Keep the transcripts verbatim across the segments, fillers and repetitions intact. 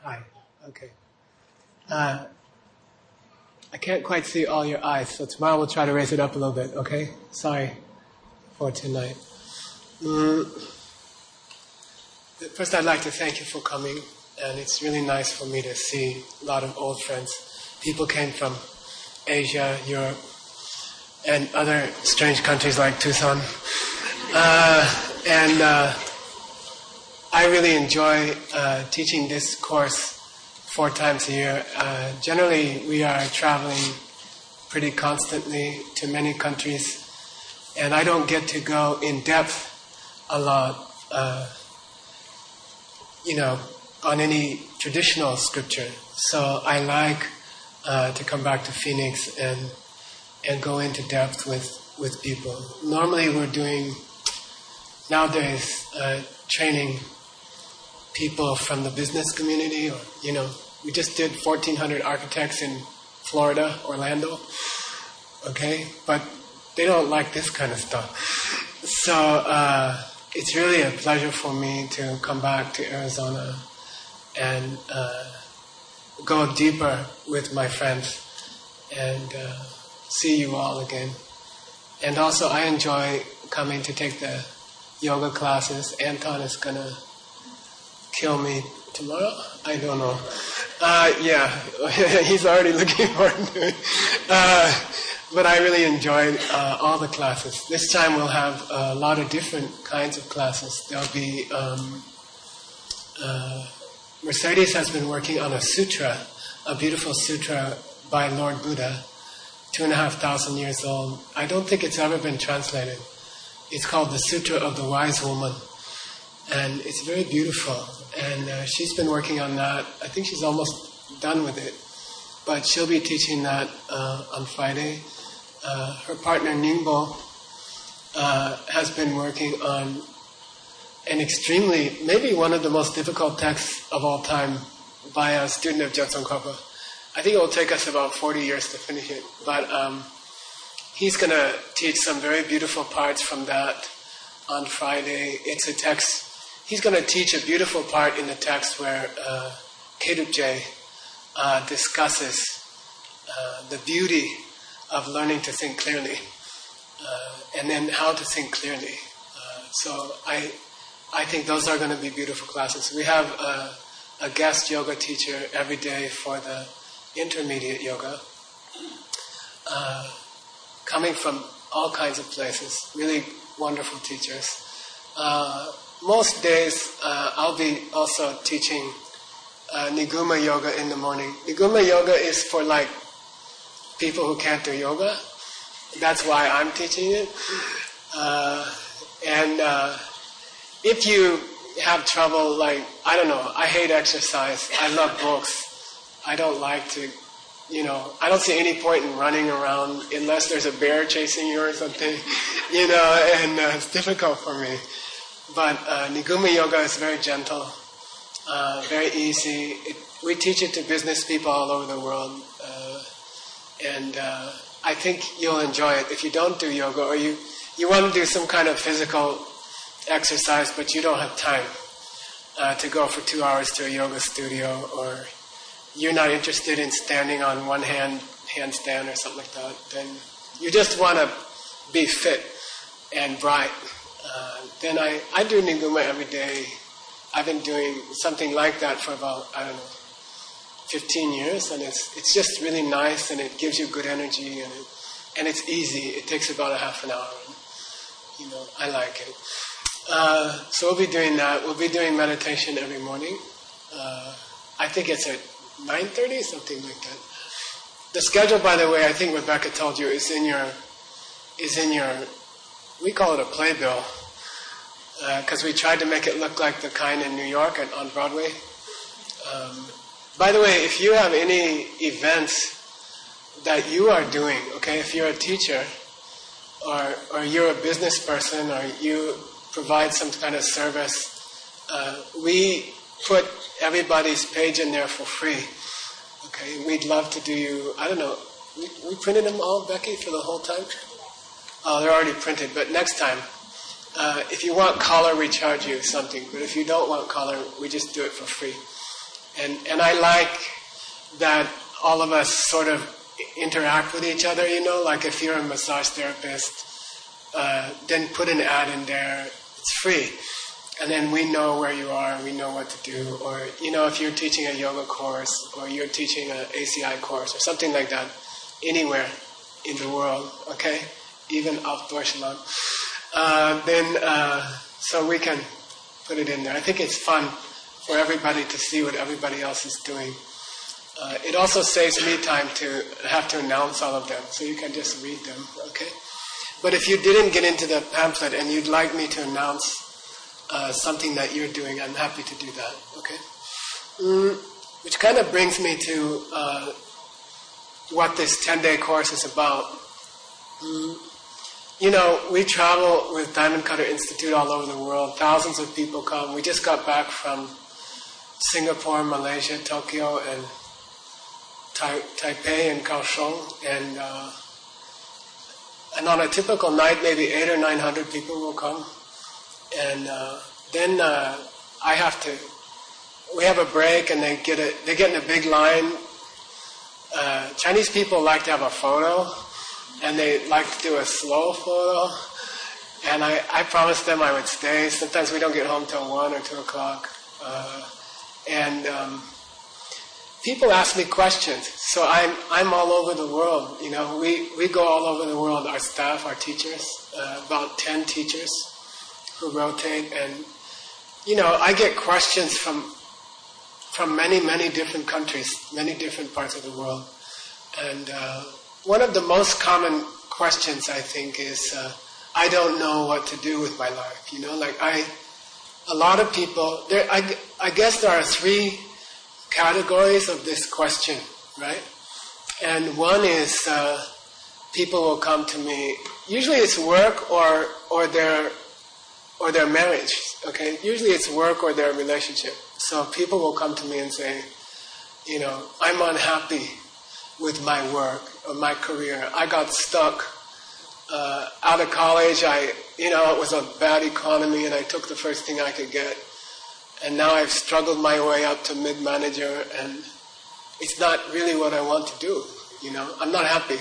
Hi. Okay. Uh, I can't quite see all your eyes, so tomorrow we'll try to raise it up a little bit, okay? Sorry for tonight. Mm. First, I'd like to thank you for coming, and it's really nice for me to see a lot of old friends. People came from Asia, Europe, and other strange countries like Tucson. Uh, and uh, I really enjoy uh, teaching this course four times a year. Uh, generally, we are traveling pretty constantly to many countries, and I don't get to go in depth a lot, uh, you know, on any traditional scripture. So I like uh, to come back to Phoenix and and go into depth with, with people. Normally, we're doing nowadays uh, training people from the business community, or, you know, we just did fourteen hundred architects in Florida, Orlando, okay? But they don't like this kind of stuff. So uh, it's really a pleasure for me to come back to Arizona and uh, go deeper with my friends and uh, see you all again. And also I enjoy coming to take the yoga classes. Anton is going to kill me tomorrow? I don't know. Uh, yeah, he's already looking forward to it. Uh, but I really enjoyed uh, all the classes. This time we'll have a lot of different kinds of classes. There'll be... Um, uh, Mercedes has been working on a sutra, a beautiful sutra by Lord Buddha, two and a half thousand years old. I don't think it's ever been translated. It's called the Sutra of the Wise Woman. And it's very beautiful. And uh, she's been working on that. I think she's almost done with it. But she'll be teaching that uh, on Friday. Uh, her partner, Ningbo, uh, has been working on an extremely, maybe one of the most difficult texts of all time by a student of Gyaltsongkhapa. I think it will take us about forty years to finish it. But um, he's going to teach some very beautiful parts from that on Friday. It's a text. He's going to teach a beautiful part in the text where uh, Kedupje uh, discusses uh, the beauty of learning to think clearly, uh, and then how to think clearly. Uh, so I, I think those are going to be beautiful classes. We have a, a guest yoga teacher every day for the intermediate yoga, uh, coming from all kinds of places. Really wonderful teachers. Uh, Most days, uh, I'll be also teaching uh, Niguma Yoga in the morning. Niguma Yoga is for, like, people who can't do yoga. That's why I'm teaching it. Uh, and uh, if you have trouble, like, I don't know, I hate exercise. I love books. I don't like to, you know, I don't see any point in running around unless there's a bear chasing you or something, you know, and uh, it's difficult for me. But uh, Niguma Yoga is very gentle, uh, very easy. It, we teach it to business people all over the world. Uh, and uh, I think you'll enjoy it. If you don't do yoga, or you, you want to do some kind of physical exercise, but you don't have time uh, to go for two hours to a yoga studio, or you're not interested in standing on one hand, handstand or something like that, then you just want to be fit and bright. Uh, then I, I do Niguma every day. I've been doing something like that for about, I don't know, fifteen years, and it's it's just really nice, and it gives you good energy, and it, and it's easy. It takes about a half an hour, and, you know, I like it. Uh, so we'll be doing that. We'll be doing meditation every morning. Uh, I think it's at nine thirty, something like that. The schedule, by the way, I think Rebecca told you, is in your is in your. We call it a playbill, because uh, we tried to make it look like the kind in New York and on Broadway. Um, by the way, if you have any events that you are doing, okay, if you're a teacher, or or you're a business person, or you provide some kind of service, uh, we put everybody's page in there for free. Okay, we'd love to do you, I don't know, we, we printed them all, Becky, for the whole time? Oh, they're already printed, but next time, uh, if you want color, we charge you something. But if you don't want color, we just do it for free. And and I like that all of us sort of interact with each other, you know, like if you're a massage therapist, uh, then put an ad in there, it's free. And then we know where you are, we know what to do. Or, you know, if you're teaching a yoga course, or you're teaching an A C I course, or something like that, anywhere in the world, okay? Even auf Deutschland. Uh, then, uh, so we can put it in there. I think it's fun for everybody to see what everybody else is doing. Uh, it also saves me time to have to announce all of them, so you can just read them, okay? But if you didn't get into the pamphlet and you'd like me to announce uh, something that you're doing, I'm happy to do that, okay? Mm, which kind of brings me to uh, what this ten-day course is about. Mm, you know, we travel with Diamond Cutter Institute all over the world. Thousands of people come. We just got back from Singapore, Malaysia, Tokyo, and Tai- Taipei and Kaohsiung, and uh, and on a typical night, maybe eight or nine hundred people will come, and uh, then uh, I have to. We have a break, and they get a they get in a big line. Uh, Chinese people like to have a photo, and they like to do a slow photo. And I, I promised them I would stay. Sometimes we don't get home till one or two o'clock, uh, and. Um, People ask me questions, so I'm I'm all over the world. You know, we, we go all over the world. Our staff, our teachers, uh, about ten teachers who rotate, and you know, I get questions from from many many different countries, many different parts of the world. And uh, one of the most common questions I think is, uh, I don't know what to do with my life. You know, like I, a lot of people there. I I guess there are three categories of this question, right? And one is uh, people will come to me. Usually it's work or or their or their marriage. Okay, usually it's work or their relationship. So people will come to me and say, you know, I'm unhappy with my work or my career. I got stuck uh, out of college. I, you know, it was a bad economy, and I took the first thing I could get. And now I've struggled my way up to mid-manager, and it's not really what I want to do. You know, I'm not happy,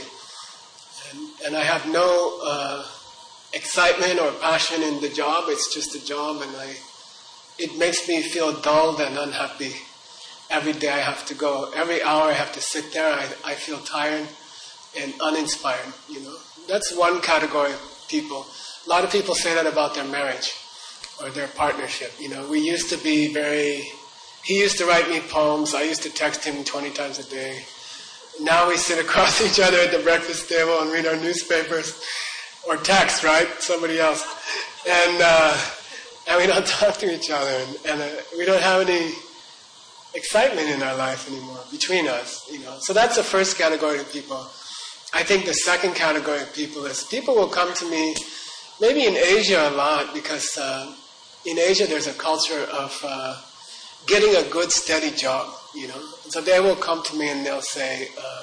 and, and I have no uh, excitement or passion in the job. It's just a job, and I, it makes me feel dulled and unhappy. Every day I have to go. Every hour I have to sit there. I, I feel tired and uninspired. You know, that's one category of people. A lot of people say that about their marriage or their partnership. You know, we used to be very, he used to write me poems, I used to text him twenty times a day. Now we sit across each other at the breakfast table and read our newspapers, or text, right, somebody else. And uh, and we don't talk to each other, and, and uh, we don't have any excitement in our life anymore, between us, you know. So that's the first category of people. I think the second category of people is, people will come to me, maybe in Asia a lot, because uh, in Asia there's a culture of uh, getting a good steady job, you know. So they will come to me and they'll say, uh,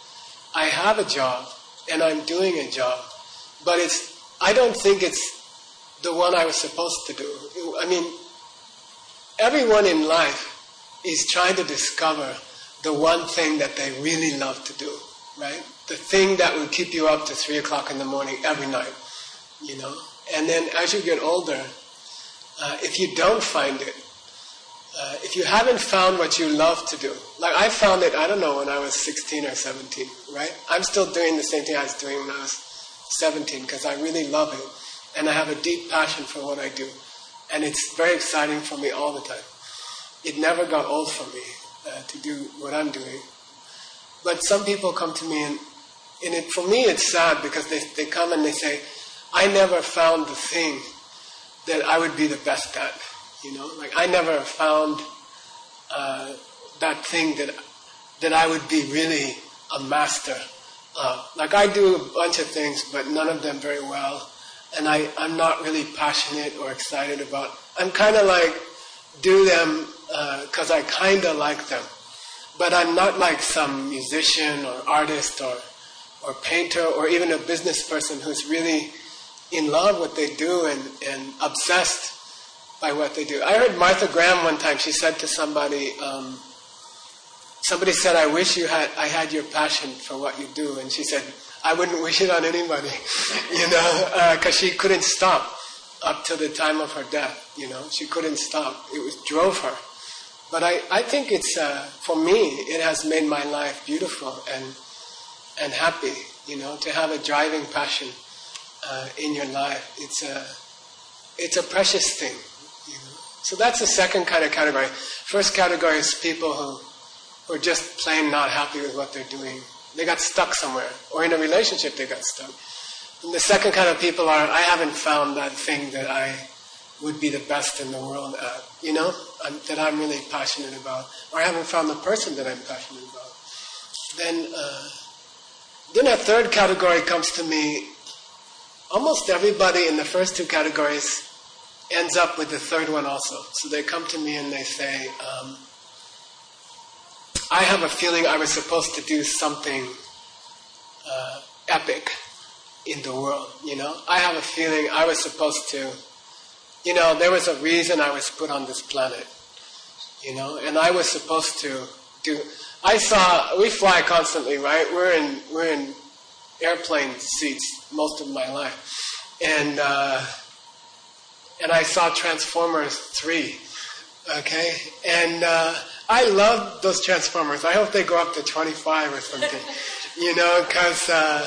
I have a job and I'm doing a job, but it's I don't think it's the one I was supposed to do. I mean, everyone in life is trying to discover the one thing that they really love to do, right? The thing that will keep you up to three o'clock in the morning every night, you know. And then as you get older, uh, if you don't find it, uh, if you haven't found what you love to do, like I found it, I don't know, when I was sixteen or seventeen, right? I'm still doing the same thing I was doing when I was seventeen because I really love it, and I have a deep passion for what I do, and it's very exciting for me all the time. It never got old for me uh, to do what I'm doing. But some people come to me, and, and it, for me it's sad because they, they come and they say, I never found the thing that I would be the best at, you know? Like, I never found uh, that thing that that I would be really a master of. Like, I do a bunch of things, but none of them very well. And I, I'm not really passionate or excited about. I'm kind of like, do them because uh, I kind of like them. But I'm not like some musician or artist or or painter or even a business person who's really in love with what they do and, and obsessed by what they do. I heard Martha Graham one time, she said to somebody, um, somebody said, I wish you had, I had your passion for what you do. And she said, I wouldn't wish it on anybody, you know, because uh, she couldn't stop up till the time of her death, you know. She couldn't stop. It was drove her. But I, I think it's, uh, for me, it has made my life beautiful and and happy, you know, to have a driving passion uh, in your life. It's a, it's a precious thing, you know. So that's the second kind of category. First category is people who, who are just plain not happy with what they're doing. They got stuck somewhere, or in a relationship they got stuck. And the second kind of people are, I haven't found that thing that I would be the best in the world at, you know, I'm, that I'm really passionate about, or I haven't found the person that I'm passionate about. Then, uh, then a third category comes to me. Almost everybody in the first two categories ends up with the third one also. So they come to me and they say, um, I have a feeling I was supposed to do something uh, epic in the world, you know. I have a feeling I was supposed to, you know, there was a reason I was put on this planet, you know, and I was supposed to do, I saw, we fly constantly, right? We're in, we're in airplane seats most of my life. And, uh, and I saw Transformers three, okay? And, uh, I love those Transformers. I hope they go up to twenty-five or something, you know, because uh,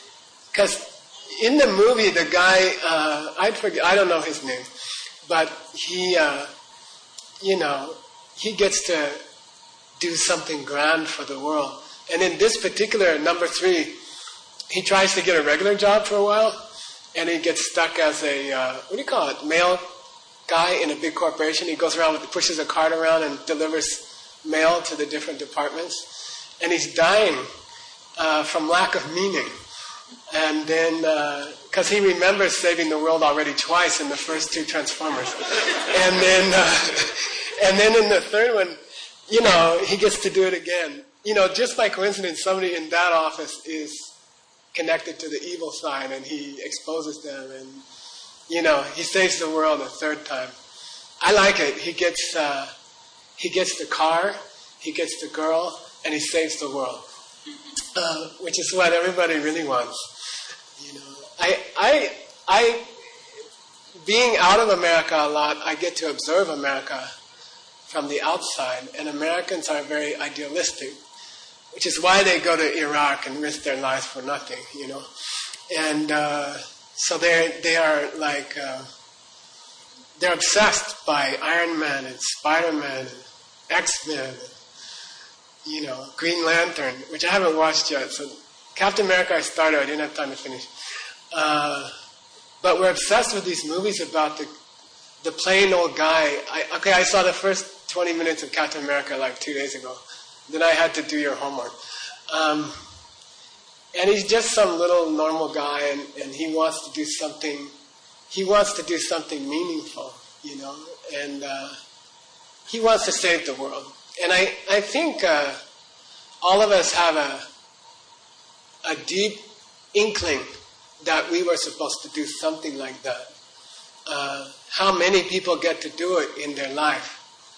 cause in the movie, the guy, uh, I forget, I don't know his name, but he, uh, you know, he gets to do something grand for the world. And in this particular number three, he tries to get a regular job for a while, and he gets stuck as a, uh, what do you call it, mail guy in a big corporation. He goes around with, pushes a cart around and delivers mail to the different departments. And he's dying uh, from lack of meaning. And then, because uh, he remembers saving the world already twice in the first two Transformers. And then, uh, and then in the third one, you know, he gets to do it again. You know, just by coincidence, somebody in that office is connected to the evil side, and he exposes them, and you know, he saves the world a third time. I like it. He gets, uh, he gets the car, he gets the girl, and he saves the world, uh, which is what everybody really wants. You know, I, I, I, being out of America a lot, I get to observe America from the outside, and Americans are very idealistic, which is why they go to Iraq and risk their lives for nothing. You know, and. Uh, So they they are like, uh, they're obsessed by Iron Man and Spider-Man and X-Men, and, you know, Green Lantern, which I haven't watched yet. So Captain America I started, I didn't have time to finish. Uh, but we're obsessed with these movies about the the plain old guy. I, okay, I saw the first twenty minutes of Captain America like two days ago. Then I had to do your homework. Um, And he's just some little normal guy, and, and he wants to do something, he wants to do something meaningful, you know, and uh, he wants to save the world. And I, I think uh, all of us have a, a deep inkling that we were supposed to do something like that. Uh, how many people get to do it in their life?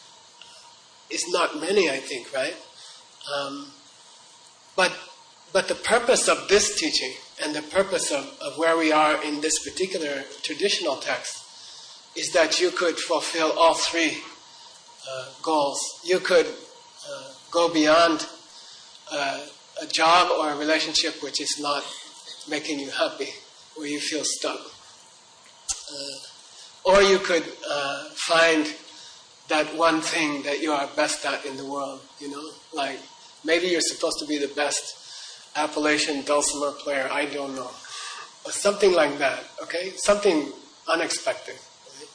It's not many, I think, right? Um, but But the purpose of this teaching and the purpose of, of where we are in this particular traditional text is that you could fulfill all three uh, goals. You could uh, go beyond uh, a job or a relationship which is not making you happy, where you feel stuck. Uh, or you could uh, find that one thing that you are best at in the world, you know? Like, maybe you're supposed to be the best Appalachian dulcimer player, I don't know. Or something like that, okay? Something unexpected. Right?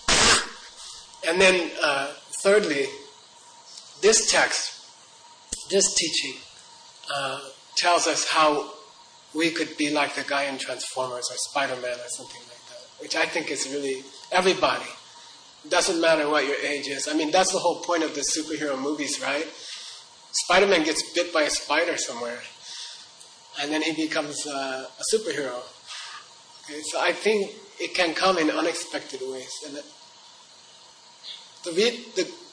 And then, uh, thirdly, this text, this teaching, uh, tells us how we could be like the guy in Transformers or Spider-Man or something like that, which I think is really everybody. Doesn't matter what your age is. I mean, that's the whole point of the superhero movies, right? Spider-Man gets bit by a spider somewhere, and then he becomes uh, a superhero. Okay, so I think it can come in unexpected ways. And the, the,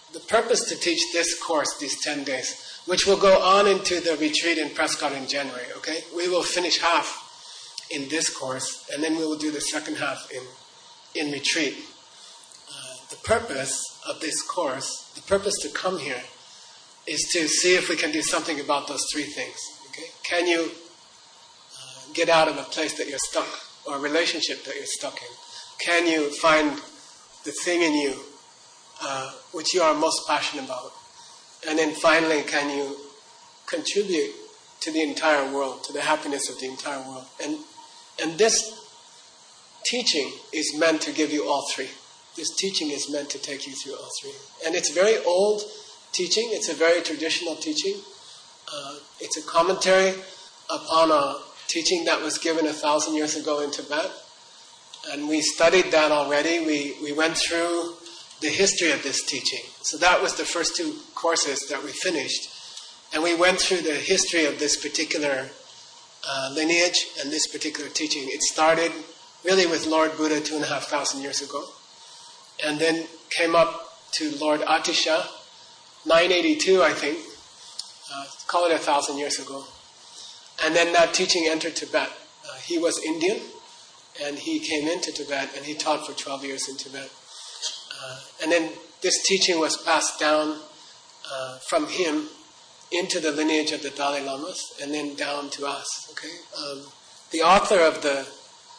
the purpose to teach this course, these ten days, which will go on into the retreat in Prescott in January, okay? We will finish half in this course, and then we will do the second half in, in retreat. Uh, the purpose of this course, the purpose to come here, is to see if we can do something about those three things, okay? Can you uh, get out of a place that you're stuck, or a relationship that you're stuck in? Can you find the thing in you uh, which you are most passionate about? And then finally, can you contribute to the entire world, to the happiness of the entire world? And and this teaching is meant to give you all three. This teaching is meant to take you through all three. And it's very old teaching. It's a very traditional teaching. Uh, it's a commentary upon a teaching that was given a thousand years ago in Tibet. And we studied that already. We, we went through the history of this teaching. So that was the first two courses that we finished. And we went through the history of this particular uh, lineage and this particular teaching. It started really with Lord Buddha two and a half thousand years ago. And then came up to Lord Atisha, nine eighty-two, I think. Uh, call it a thousand years ago. And then that teaching entered Tibet. Uh, he was Indian, and he came into Tibet, and he taught for twelve years in Tibet. Uh, and then this teaching was passed down uh, from him into the lineage of the Dalai Lamas, and then down to us. Okay, um, the author of the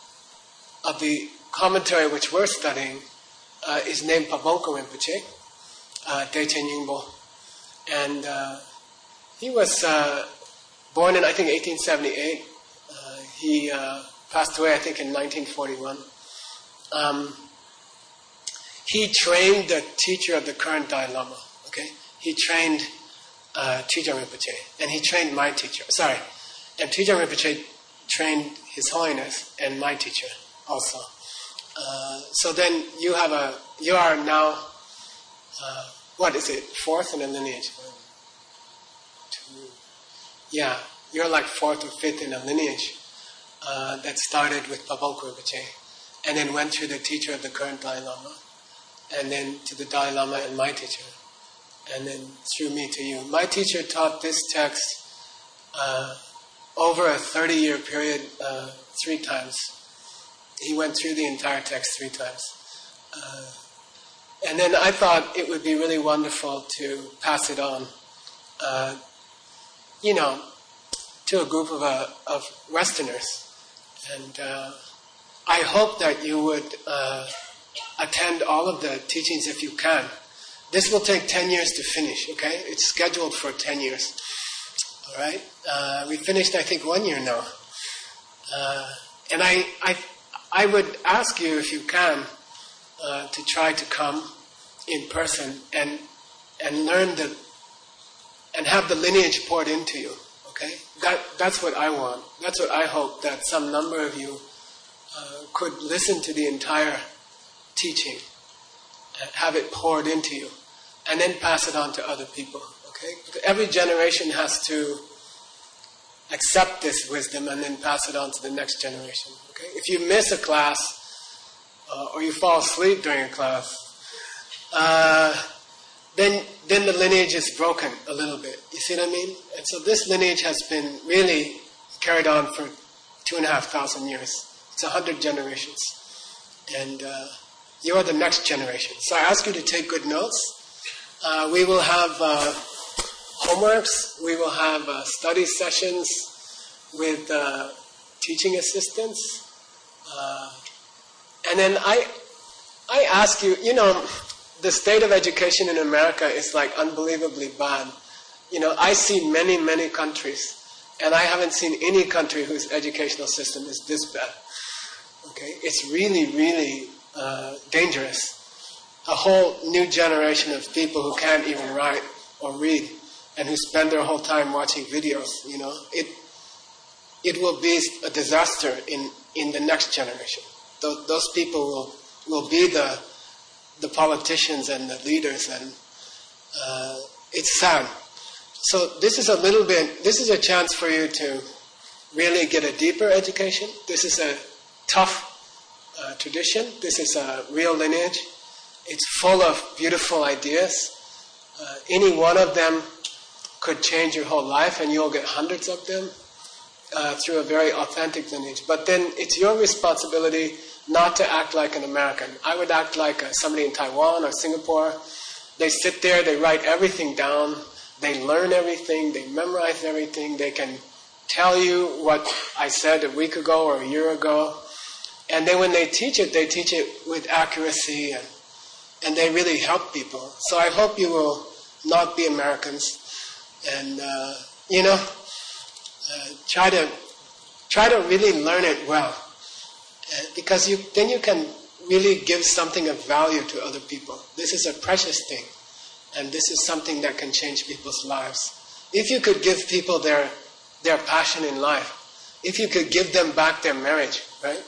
of the commentary which we're studying uh, is named Pabongko Rinpoche, uh, Dechen Yingbo, and uh, he was uh, born in I think eighteen seventy-eight. Uh, he uh, passed away I think in nineteen forty-one. Um, He trained the teacher of the current Dalai Lama, okay? He trained uh, Trijang Rinpoche, and he trained my teacher. Sorry, and Trijang Rinpoche trained His Holiness and my teacher also. Uh, so then you have a, you are now, uh, what is it, fourth in a lineage? One, two, yeah, you're like fourth or fifth in a lineage uh, that started with Pabongko Rinpoche, and then went through the teacher of the current Dalai Lama, and then to the Dalai Lama and my teacher, and then through me to you. My teacher taught this text uh, over a thirty-year period uh, three times. He went through the entire text three times. Uh, and then I thought it would be really wonderful to pass it on, uh, you know, to a group of, uh, of Westerners. And uh, I hope that you would Uh, attend all of the teachings if you can. This will take ten years to finish, okay? It's scheduled for ten years. All right? Uh, we finished, I think, one year now. Uh, and I, I I would ask you, if you can, uh, to try to come in person and and learn the, and have the lineage poured into you, okay? That That's what I want. That's what I hope, that some number of you uh, could listen to the entire teaching, and have it poured into you, and then pass it on to other people. Okay, because every generation has to accept this wisdom and then pass it on to the next generation. Okay, if you miss a class uh, or you fall asleep during a class, uh, then then the lineage is broken a little bit. You see what I mean? And so this lineage has been really carried on for two and a half thousand years. It's a hundred generations, and uh, you are the next generation. So I ask you to take good notes. Uh, we will have uh, homeworks. We will have uh, study sessions with uh, teaching assistants. Uh, and then I, I ask you, you know, the state of education in America is like unbelievably bad. You know, I see many, many countries, and I haven't seen any country whose educational system is this bad. Okay, it's really, really Uh, dangerous. A whole new generation of people who can't even write or read, and who spend their whole time watching videos. You know, it it will be a disaster in, in the next generation. Th- those people will will be the the politicians and the leaders, and uh, it's sad. So this is a little bit. This is a chance for you to really get a deeper education. This is a tough Uh, tradition. This is a real lineage. It's full of beautiful ideas. Uh, any one of them could change your whole life, and you'll get hundreds of them uh, through a very authentic lineage. But then it's your responsibility not to act like an American. I would act like uh, somebody in Taiwan or Singapore. They sit there, they write everything down, they learn everything, they memorize everything, they can tell you what I said a week ago or a year ago. And then when they teach it, they teach it with accuracy, and, and they really help people. So I hope you will not be Americans, and uh, you know, uh, try to try to really learn it well, uh, because you then you can really give something of value to other people. This is a precious thing, and this is something that can change people's lives. If you could give people their their passion in life, if you could give them back their marriage, right?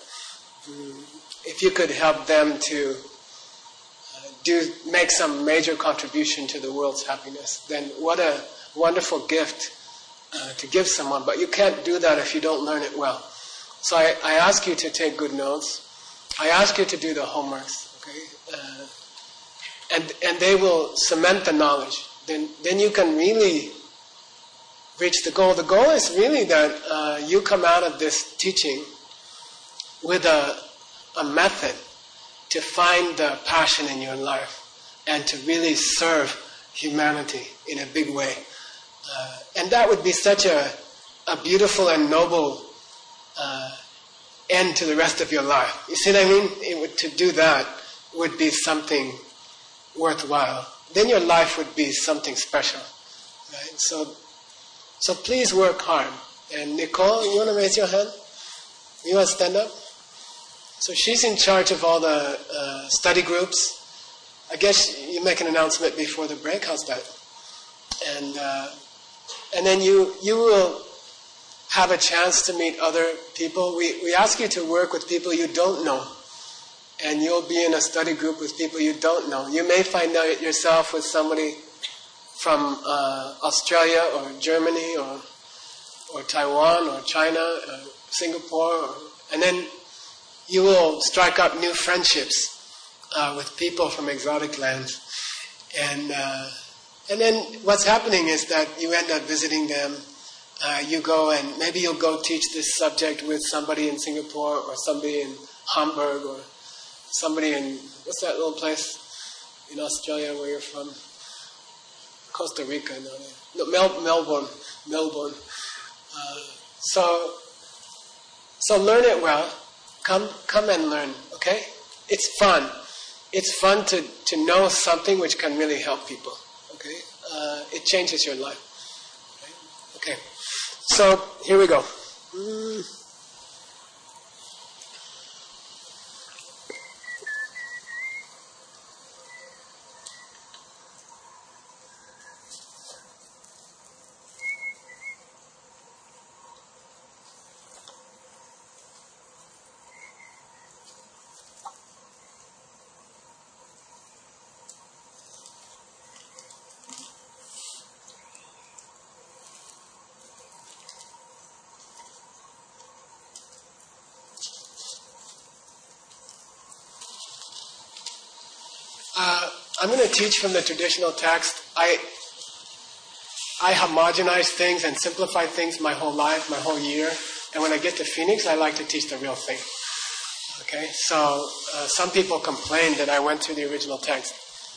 If you could help them to uh, do make some major contribution to the world's happiness, then what a wonderful gift uh, to give someone. But you can't do that if you don't learn it well. So I, I ask you to take good notes. I ask you to do the homeworks, okay? Uh, and and they will cement the knowledge. Then then you can really reach the goal. The goal is really that uh, you come out of this teaching with a, a method to find the passion in your life and to really serve humanity in a big way. Uh, and that would be such a, a beautiful and noble uh, end to the rest of your life. You see what I mean? It would, to do that would be something worthwhile. Then your life would be something special. Right? So, so please work hard. And Nicole, you want to raise your hand? You want to stand up? So she's in charge of all the uh, study groups. I guess you make an announcement before the break. How's that? And uh, and then you you will have a chance to meet other people. We we ask you to work with people you don't know, and you'll be in a study group with people you don't know. You may find out yourself with somebody from uh, Australia or Germany or or Taiwan or China, or Singapore, or, and then you will strike up new friendships uh, with people from exotic lands. And uh, and then what's happening is that you end up visiting them. Uh, you go and maybe you'll go teach this subject with somebody in Singapore or somebody in Hamburg or somebody in, what's that little place in Australia where you're from? Costa Rica, no, no Mel- Melbourne, Melbourne. Uh, so, so learn it well. Come, come and learn, okay? It's fun. It's fun to, to know something which can really help people, okay? Uh, it changes your life. Okay, okay. So here we go. Mm. Uh, I'm going to teach from the traditional text. I I homogenize things and simplify things my whole life, my whole year. And when I get to Phoenix, I like to teach the real thing. Okay? So uh, some people complain that I went through the original text.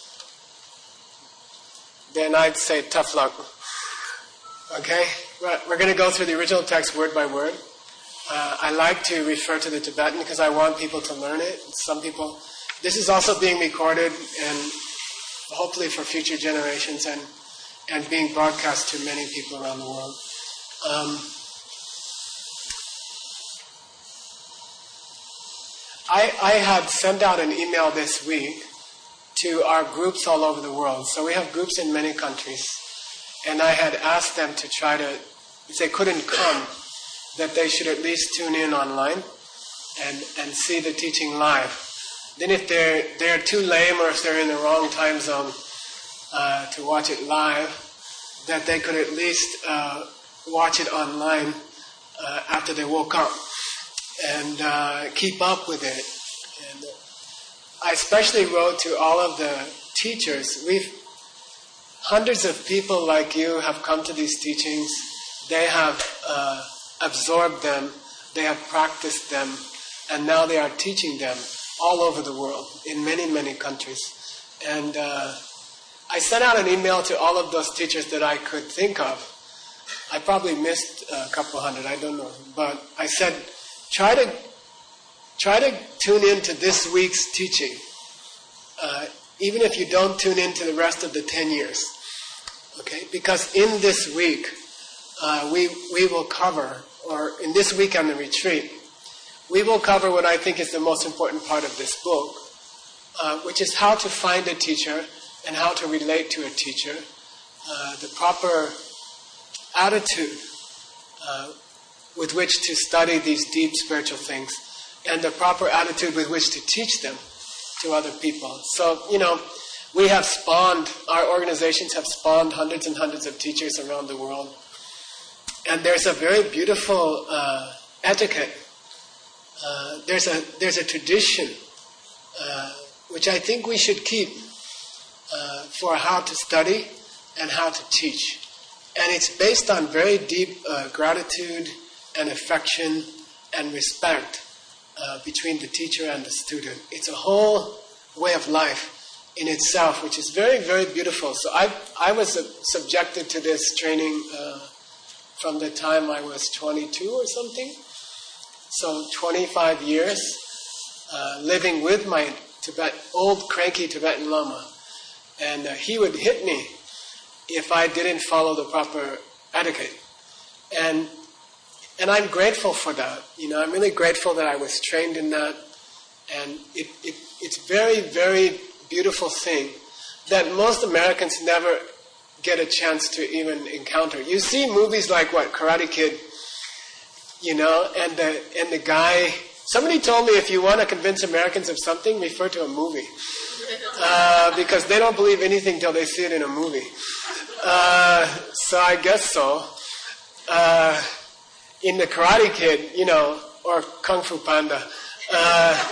Then I'd say tough luck. Okay? We're going to go through the original text word by word. Uh, I like to refer to the Tibetan because I want people to learn it. Some people... This is also being recorded and hopefully for future generations and, and being broadcast to many people around the world. Um, I, I had sent out an email this week to our groups all over the world. So we have groups in many countries. And I had asked them to try to, if they couldn't come, that they should at least tune in online and, and see the teaching live. Then if they're they're too lame or if they're in the wrong time zone uh, to watch it live, that they could at least uh, watch it online uh, after they woke up and uh, keep up with it. And I especially wrote to all of the teachers. We've hundreds of people like you have come to these teachings. They have uh, absorbed them, they have practiced them, and now they are teaching them all over the world, in many, many countries. And uh, I sent out an email to all of those teachers that I could think of. I probably missed a couple hundred, I don't know. But I said, try to try to tune into this week's teaching, uh, even if you don't tune into the rest of the ten years. Okay? Because in this week, uh, we we will cover, or in this week on the retreat, we will cover what I think is the most important part of this book, uh, which is how to find a teacher and how to relate to a teacher, uh, the proper attitude uh, with which to study these deep spiritual things, and the proper attitude with which to teach them to other people. So, you know, we have spawned, our organizations have spawned hundreds and hundreds of teachers around the world. And there's a very beautiful uh, etiquette. Uh, there's a there's a tradition uh, which I think we should keep uh, for how to study and how to teach. And it's based on very deep uh, gratitude and affection and respect uh, between the teacher and the student. It's a whole way of life in itself, which is very, very beautiful. So I I was uh, subjected to this training uh, from the time I was twenty-two or something. So twenty-five years uh, living with my Tibet, old cranky Tibetan Lama. And uh, he would hit me if I didn't follow the proper etiquette. And and I'm grateful for that. You know, I'm really grateful that I was trained in that. And it, it it's very, very beautiful thing that most Americans never get a chance to even encounter. You see movies like what, Karate Kid, you know, and the and the guy, somebody told me if you want to convince Americans of something, refer to a movie. Uh, because they don't believe anything till they see it in a movie. Uh, so I guess so. Uh, in the Karate Kid, you know, or Kung Fu Panda, uh,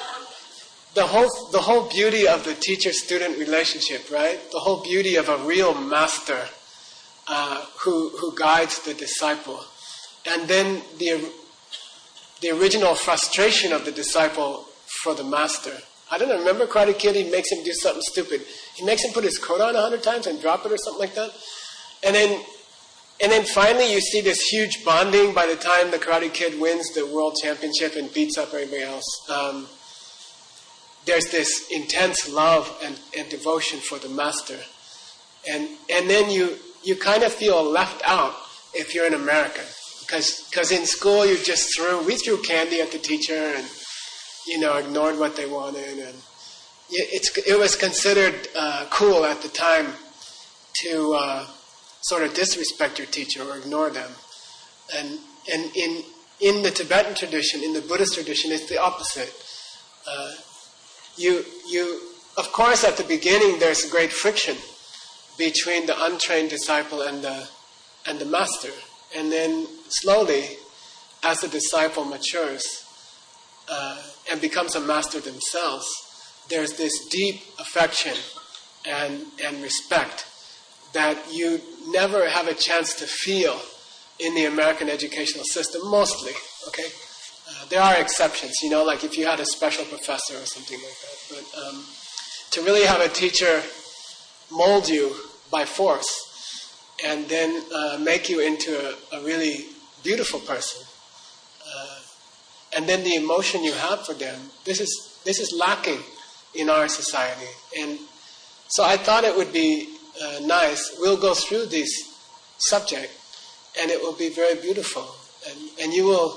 the whole the whole beauty of the teacher-student relationship, right? The whole beauty of a real master uh, who who guides the disciple, and then the the original frustration of the disciple for the master. I don't know, remember Karate Kid? He makes him do something stupid. He makes him put his coat on a hundred times and drop it or something like that. And then and then finally you see this huge bonding by the time the Karate Kid wins the world championship and beats up everybody else. Um, there's this intense love and, and devotion for the master. And and then you, you kind of feel left out if you're an American. Because because in school you just threw, we threw candy at the teacher and, you know, ignored what they wanted, and it's it was considered uh, cool at the time to uh, sort of disrespect your teacher or ignore them. And and in in the Tibetan tradition, in the Buddhist tradition, it's the opposite. Uh, you you of course at the beginning there's great friction between the untrained disciple and the and the master, and then slowly, as the disciple matures Uh, and becomes a master themselves, there's this deep affection and and respect that you never have a chance to feel in the American educational system, mostly, okay? Uh, there are exceptions, you know, like if you had a special professor or something like that. But um, to really have a teacher mold you by force and then uh, make you into a, a really beautiful person, uh, and then the emotion you have for them, this is this is lacking in our society. And so I thought it would be uh, nice. We'll go through this subject, and it will be very beautiful. And, and you will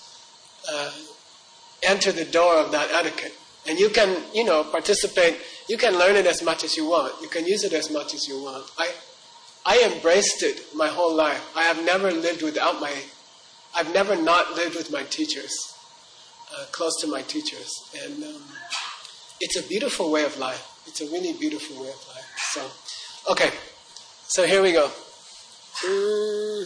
uh, enter the door of that etiquette. And you can, you know, participate. You can learn it as much as you want. You can use it as much as you want. I, I embraced it my whole life. I have never lived without my, I've never not lived with my teachers. Uh, close to my teachers, and um, it's a beautiful way of life. It's a really beautiful way of life. So, okay, so here we go. Mm.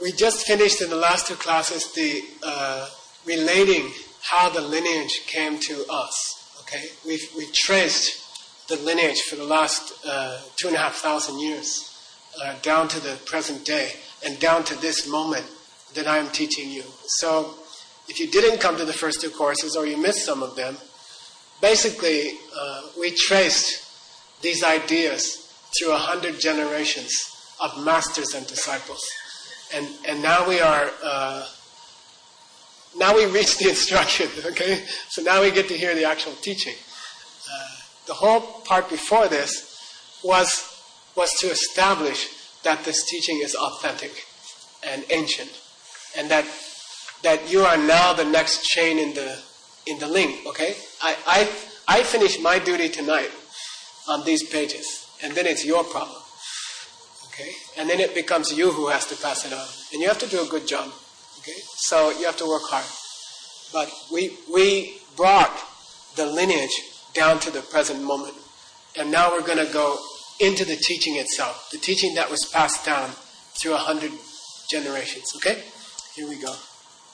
we just finished in the last two classes the uh, relating how the lineage came to us. Okay, we've we've traced the lineage for the last uh, two and a half thousand years uh, down to the present day and down to this moment that I am teaching you. So, if you didn't come to the first two courses or you missed some of them, basically uh, we traced these ideas through a hundred generations of masters and disciples. And and now we are, uh, now we reach the instruction, okay? So now we get to hear the actual teaching. Uh, the whole part before this was was to establish that this teaching is authentic and ancient, and that that you are now the next chain in the in the link, okay? I I I finish my duty tonight on these pages, and then it's your problem. Okay? And then it becomes you who has to pass it on. And you have to do a good job. Okay? So you have to work hard. But we we brought the lineage down to the present moment. And now we're going to go into the teaching itself. The teaching that was passed down through a hundred generations. Okay? Here we go.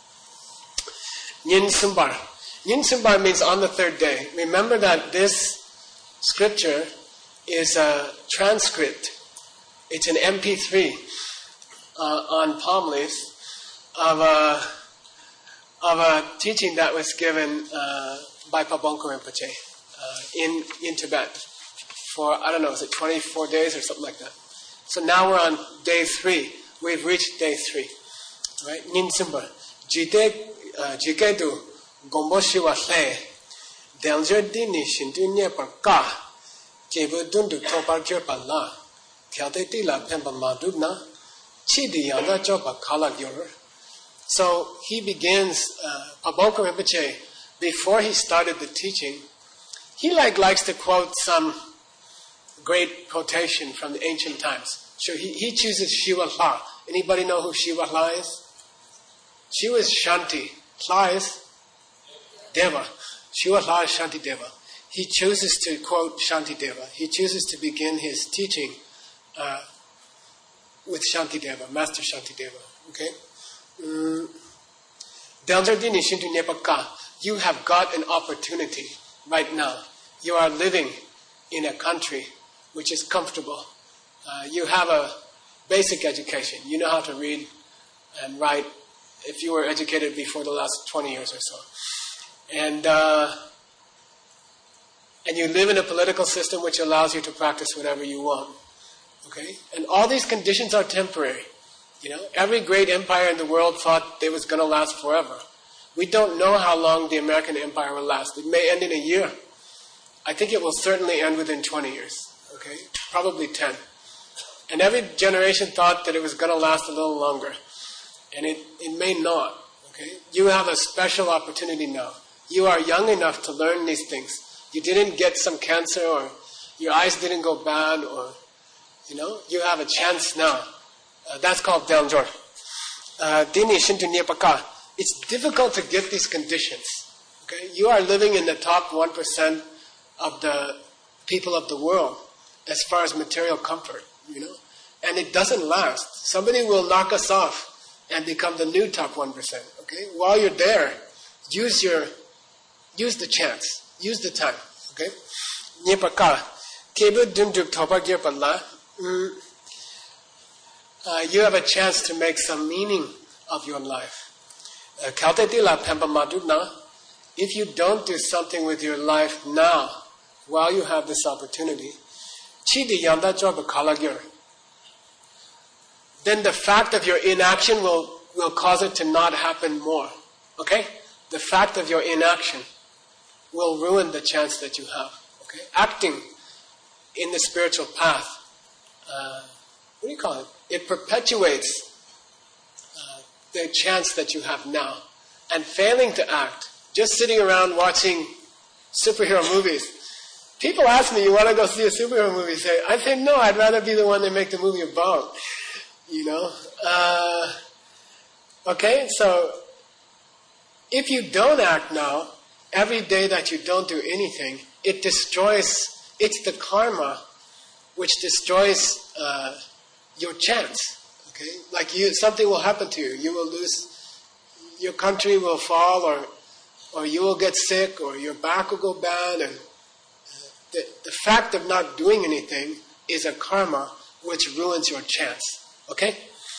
Nyin Sumbar. Nyin Sumbar means on the third day. Remember that this scripture is a transcript. It's an M P three uh, on palm leaves of a, of a teaching that was given uh, by Pabongko Rinpoche uh, in, in Tibet for, I don't know, is it twenty-four days or something like that? So now we're on day three. We've reached day three. Right? Nyin Simba. Jikedu Gombo Shiwa Le Delger Dini Shindunya Parka Jebu Dundu Topar Kirpala. So he begins, uh, Pabongko Rinpoche, before he started the teaching, he like likes to quote some great quotation from the ancient times. So he, he chooses Shiva Hla. Anybody know who Shiva Hla is? Shiva is Shanti. Hla is Deva. Shiva Hla is Shanti Deva. He chooses to quote Shanti Deva. He chooses to begin his teaching Uh, with Shantideva, Master Shantideva. Okay? Daljardini Shintu Nepaka, you have got an opportunity right now. You are living in a country which is comfortable. Uh, you have a basic education. You know how to read and write if you were educated before the last twenty years or so. And uh, and you live in a political system which allows you to practice whatever you want. Okay? And all these conditions are temporary. You know, every great empire in the world thought it was going to last forever. We don't know how long the American empire will last. It may end in a year. I think it will certainly end within twenty years. Okay? Probably ten. And every generation thought that it was going to last a little longer. And it, it may not. Okay? You have a special opportunity now. You are young enough to learn these things. You didn't get some cancer, or your eyes didn't go bad, or you know, you have a chance now. Uh, that's called Daljor. Dini Shintu Nyepaka. It's difficult to get these conditions. Okay? You are living in the top one percent of the people of the world as far as material comfort, you know. And it doesn't last. Somebody will knock us off and become the new top one percent. Okay? While you're there, use your, use the chance. Use the time. Okay? Nyepaka. Kebu Dunduk Topa Girpala. Mm, uh, you have a chance to make some meaning of your life. If you don't do something with your life now, while you have this opportunity, then the fact of your inaction will, will cause it to not happen more. Okay? The fact of your inaction will ruin the chance that you have. Okay? Acting in the spiritual path, Uh, what do you call it? It perpetuates uh, the chance that you have now. And failing to act, just sitting around watching superhero movies. People ask me, you want to go see a superhero movie? Say, I say, no, I'd rather be the one that make the movie about. You know? Uh, okay, so if you don't act now, every day that you don't do anything, it destroys, it's the karma which destroys uh, your chance. Okay? Okay? Like you, something will happen to you. You will lose, your country will fall, or or you will get sick, or your back will go bad. And the, the fact of not doing anything is a karma which ruins your chance. Okay?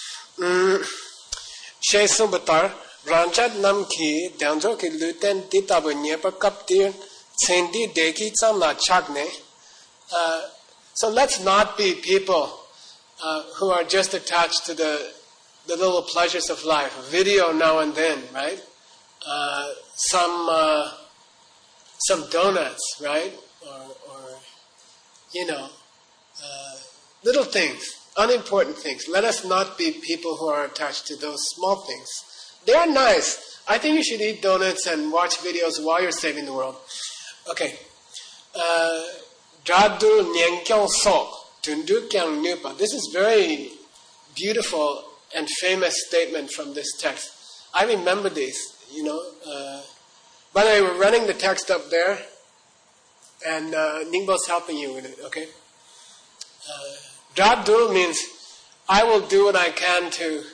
Shay Sumbatar, Ranchat Namki, Danjo ki Luten Titabu Nyepa Kaptir, Tsendi Deki Tsamla Chagne. So let's not be people uh, who are just attached to the the little pleasures of life. A video now and then, right? Uh, some uh, some donuts, right? Or, or you know, uh, little things, unimportant things. Let us not be people who are attached to those small things. They are nice. I think you should eat donuts and watch videos while you're saving the world. Okay. Dradul Nyenkyong So, Tundukyang Nupa. This is very beautiful and famous statement from this text. I remember these, you know. Uh, by the way, we're running the text up there, and uh, Ningbo's helping you with it, okay? Uh, Dradul means I will do what I can to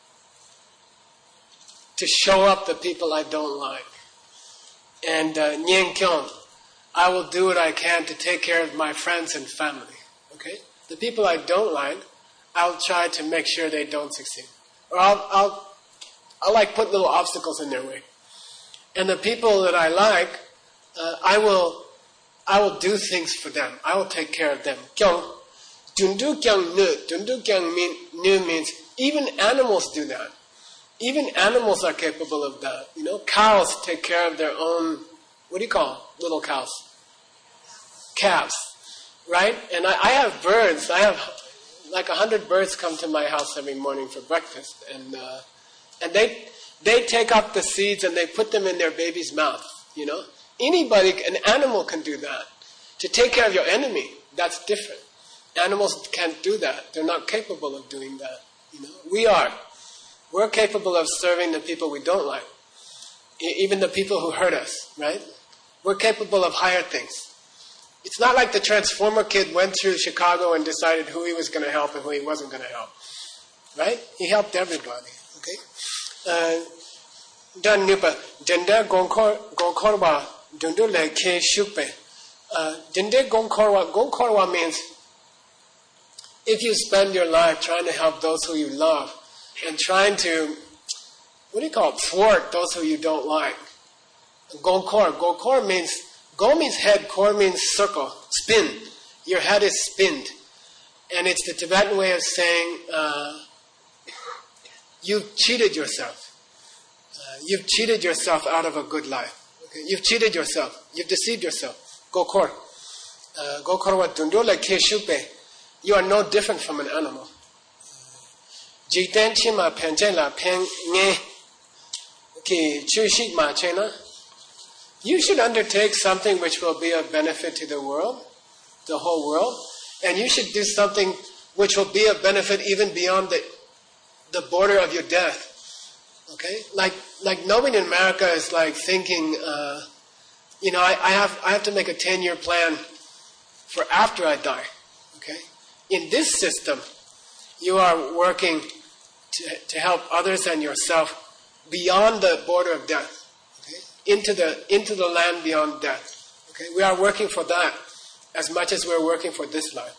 to show up the people I don't like. And uh, Nyenkyong, I will do what I can to take care of my friends and family. Okay? The people I don't like, I'll try to make sure they don't succeed. Or I'll, I'll, I'll like put little obstacles in their way. And the people that I like, uh, I will, I will do things for them. I will take care of them. Kyong, Dundu kyang nu. Dundu kyang nu means even animals do that. Even animals are capable of that. You know, cows take care of their own, what do you call little cows? Calves. Right? And I, I have birds. I have like a hundred birds come to my house every morning for breakfast. And uh, and they they take up the seeds and they put them in their baby's mouth. You know? Anybody, an animal can do that. To take care of your enemy, that's different. Animals can't do that. They're not capable of doing that. You know? We are. We're capable of serving the people we don't like. E- even the people who hurt us, right? We're capable of higher things. It's not like the Transformer kid went through Chicago and decided who he was going to help and who he wasn't going to help. Right? He helped everybody. Okay? Dan nupa dende gonkorwa dundu le ke shukpe. Dende gonkorwa gonkorwa means if you spend your life trying to help those who you love and trying to, what do you call it, thwart those who you don't like. Gongkor. Gongkor means, go means head, kor means circle, spin. Your head is spinned. And it's the Tibetan way of saying, uh, you've cheated yourself. Uh, you've cheated yourself out of a good life. Okay? You've cheated yourself. You've deceived yourself. Gokor. Uh, Gokor wa dundole keshupe. You are no different from an animal. Jiten chima penjela pen nge ki chushik ma chena. You should undertake something which will be of benefit to the world, the whole world, and you should do something which will be of benefit even beyond the the border of your death. Okay, like like nobody in America is like thinking, uh, you know, I, I have I have to make a ten-year plan for after I die. Okay, in this system, you are working to to help others and yourself beyond the border of death. Into the into the land beyond death. Okay, we are working for that as much as we're working for this life.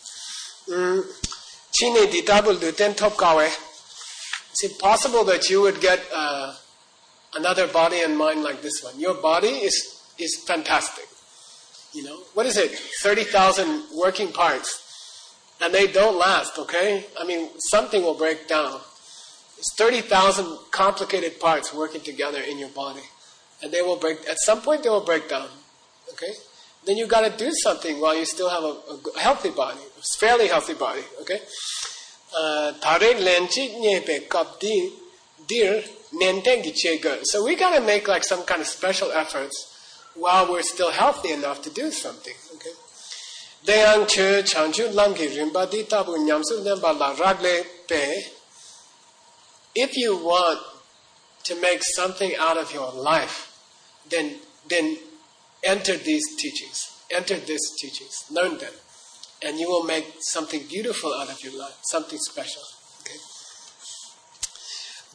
Chine ditabul duten top kawe. It's impossible that you would get uh, another body and mind like this one. Your body is is fantastic. You know, what is it? Thirty thousand working parts, and they don't last. Okay, I mean something will break down. It's thirty thousand complicated parts working together in your body. And they will break, at some point they will break down. Okay? Then you gotta do something while you still have a, a healthy body, a fairly healthy body. Okay? So we gotta make like some kind of special efforts while we're still healthy enough to do something. Okay? If you want to make something out of your life, then then enter these teachings. Enter these teachings. Learn them. And you will make something beautiful out of your life. Something special. Okay?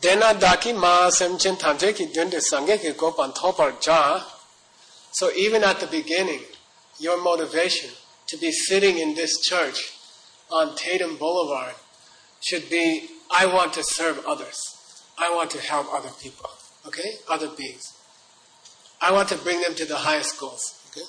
Dena daki ma semchen tante ki dunde sange ki gopan topar ja. So even at the beginning, your motivation to be sitting in this church on Tatum Boulevard should be, I want to serve others. I want to help other people. Okay? Other beings. I want to bring them to the highest goals. Okay?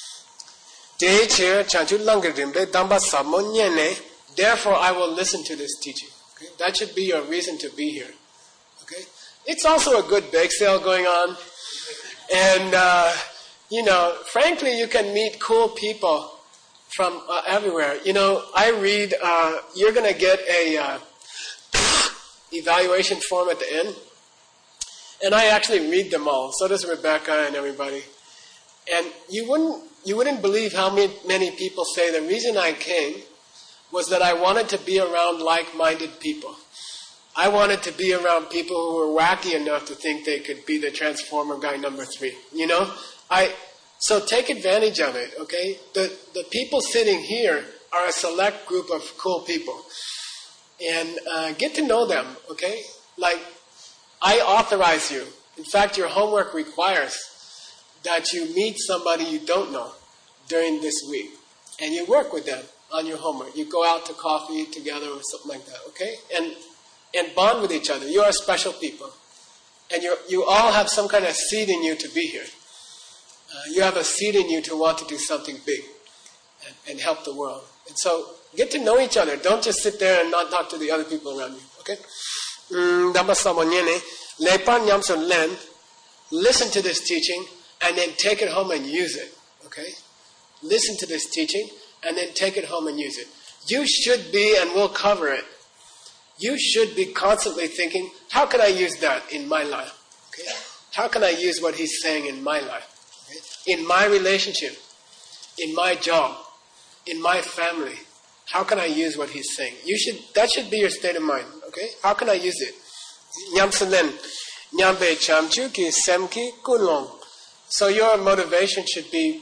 Therefore, I will listen to this teaching. Okay? That should be your reason to be here. Okay? It's also a good bake sale going on. And, uh, you know, frankly, you can meet cool people from uh, everywhere. You know, I read, uh, you're going to get a uh, evaluation form at the end. And I actually read them all. So does Rebecca and everybody. And you wouldn't, you wouldn't believe how many, many people say the reason I came was that I wanted to be around like-minded people. I wanted to be around people who were wacky enough to think they could be the Transformer guy number three. You know? I So take advantage of it, okay? The, the people sitting here are a select group of cool people. And uh, get to know them, okay? Like, I authorize you. In fact, your homework requires that you meet somebody you don't know during this week. And you work with them on your homework. You go out to coffee together or something like that, okay? And and bond with each other. You are special people. And you you all have some kind of seed in you to be here. Uh, you have a seed in you to want to do something big and, and help the world. And so get to know each other. Don't just sit there and not talk to the other people around you, okay? Listen to this teaching and then take it home and use it, okay? Listen to this teaching and then take it home and use it. You should be, and we'll cover it, you should be constantly thinking, how can I use that in my life? Okay? How can I use what he's saying in my life? Okay? In my relationship, in my job, in my family, how can I use what he's saying? You should. That should be your state of mind. Okay? How can I use it? So your motivation should be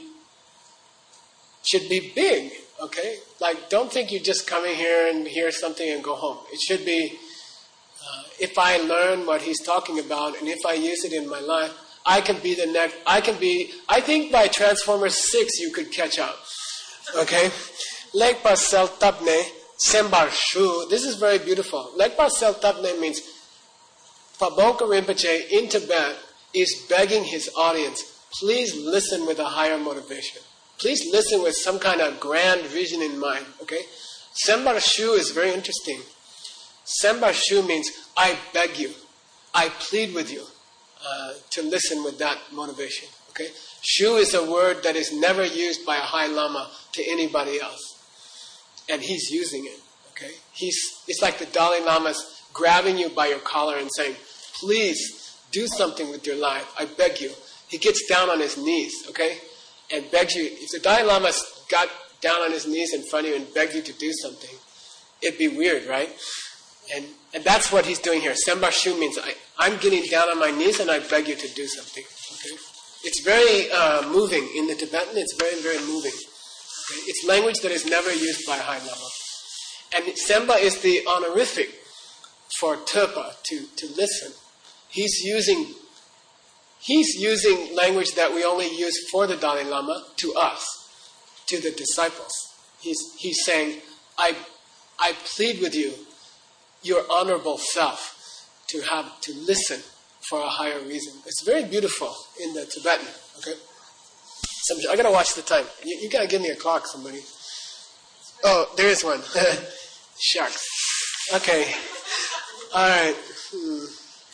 should be big. Okay? Like, don't think you're just coming here and hear something and go home. It should be, uh, if I learn what he's talking about and if I use it in my life, I can be the next, I can be, I think by Transformers six you could catch up. Okay? Lekpa Sel Tapne Sembar Shu. This is very beautiful. Lekpa Sel Tapne means Paboka Rinpoche in Tibet is begging his audience, please listen with a higher motivation. Please listen with some kind of grand vision in mind, okay? Sembar Shu is very interesting. Sembar Shu means, I beg you, I plead with you uh, to listen with that motivation, okay? Shu is a word that is never used by a High Lama to anybody else. And he's using it, okay? He's, it's like the Dalai Lama's grabbing you by your collar and saying, please do something with your life, I beg you. He gets down on his knees, okay? And begs you, if the Dalai Lama got down on his knees in front of you and begged you to do something, it'd be weird, right? And and that's what he's doing here. Sembar Shu means, I, I'm getting down on my knees and I beg you to do something. Okay? It's very uh, moving. In the Tibetan, it's very, very moving. Okay? It's language that is never used by a High Lama. And Semba is the honorific for Terpa, to, to listen. He's using... He's using language that we only use for the Dalai Lama to us, to the disciples. He's, he's saying, I, I plead with you, your honorable self, to have to listen for a higher reason. It's very beautiful in the Tibetan. Okay, Some, I gotta watch the time. You, you gotta give me a clock, somebody. Oh, there is one. Shucks. Okay. All right. Hmm.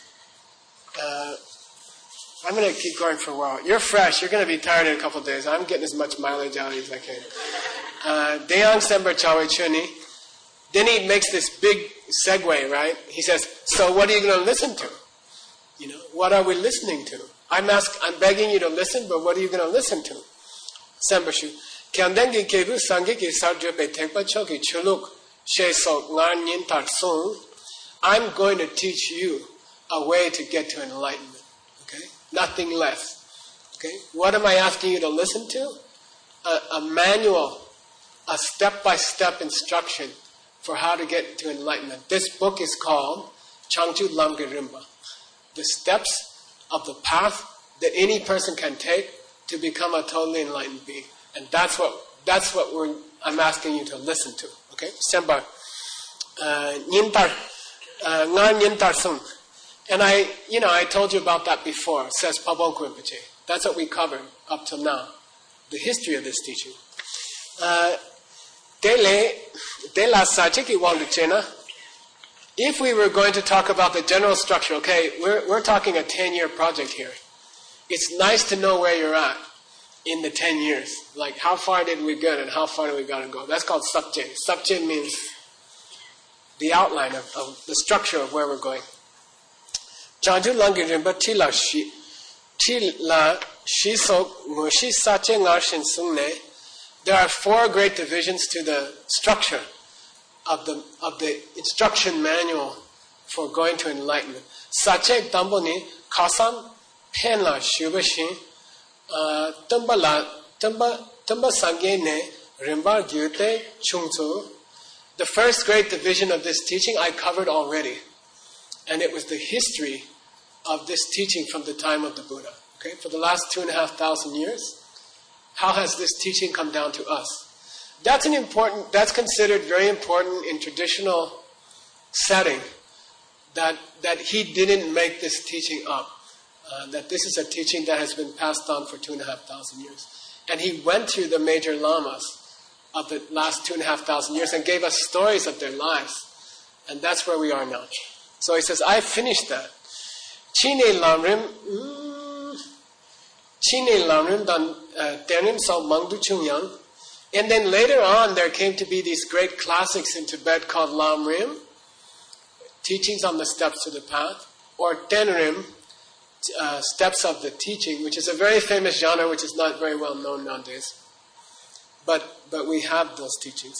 Uh, I'm going to keep going for a while. You're fresh. You're going to be tired in a couple of days. I'm getting as much mileage out as I can. Deyang Sembar Chawe Chuni. Then he makes this big segue, right? He says, so what are you going to listen to? You know, what are we listening to? I'm ask, I'm begging you to listen, but what are you going to listen to? Sembar Shu. Kyandengi kevu sangiki sarjope tekpa choki chuluk she sok ngar nyin tar sung. I'm going to teach you a way to get to enlightenment. Okay? Nothing less. Okay? What am I asking you to listen to? A, a manual, a step-by-step instruction for how to get to enlightenment. This book is called Changchu Lamge Rinpa. The steps of the path that any person can take to become a totally enlightened being. And that's what that's what we're I'm asking you to listen to. Okay? Sembar. Nyintar Nga Nyintar Sung. And I you know, I told you about that before, says Pabon Rinpoche. That's what we covered up till now. The history of this teaching. Uh Dele De La Sajiki Wangduchena. If we were going to talk about the general structure, okay, we're we're talking a ten-year project here. It's nice to know where you're at in the ten years. Like, how far did we get and how far do we got to go? That's called Sabje. Sabje means the outline of, of the structure of where we're going. Janju Langi Rinpa Tila Shi Tila Shi Sok Mushi Sache Ngarshin Sungne. There are four great divisions to the structure of the of the instruction manual for going to enlightenment. Sache Damboni Kasam Penla Shubashin Tumbala Tumba Tumba Sangene Rimba Gyute Chungzu. The first great division of this teaching I covered already. And it was the history of this teaching from the time of the Buddha. Okay, for the last two and a half thousand years, how has this teaching come down to us? That's an important, that's considered very important in traditional setting, that that he didn't make this teaching up. Uh, that this is a teaching that has been passed on for two and a half thousand years. And he went through the major lamas of the last two and a half thousand years and gave us stories of their lives. And that's where we are now. So he says, I finished that. Chine lamrim, Chine lamrim dan tenim sao mangdu chung. And then later on, there came to be these great classics in Tibet called Lamrim, teachings on the steps to the path, or Tenrim, uh, steps of the teaching, which is a very famous genre, which is not very well known nowadays. But but we have those teachings.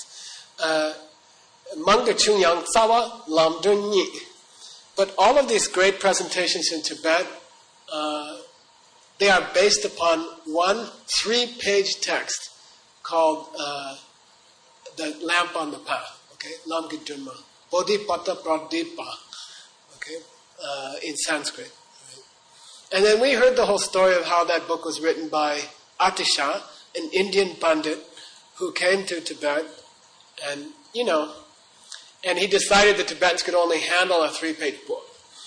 Mangda Chungyang Tsawa Lamdun Nyi. But all of these great presentations in Tibet, uh, they are based upon one three-page text called uh, the lamp on the path, okay, Lamgidunma, Bodhipata Pradipa, okay, uh, in Sanskrit. Right? And then we heard the whole story of how that book was written by Atisha, an Indian Pandit who came to Tibet, and you know, and he decided the Tibetans could only handle a three-page book,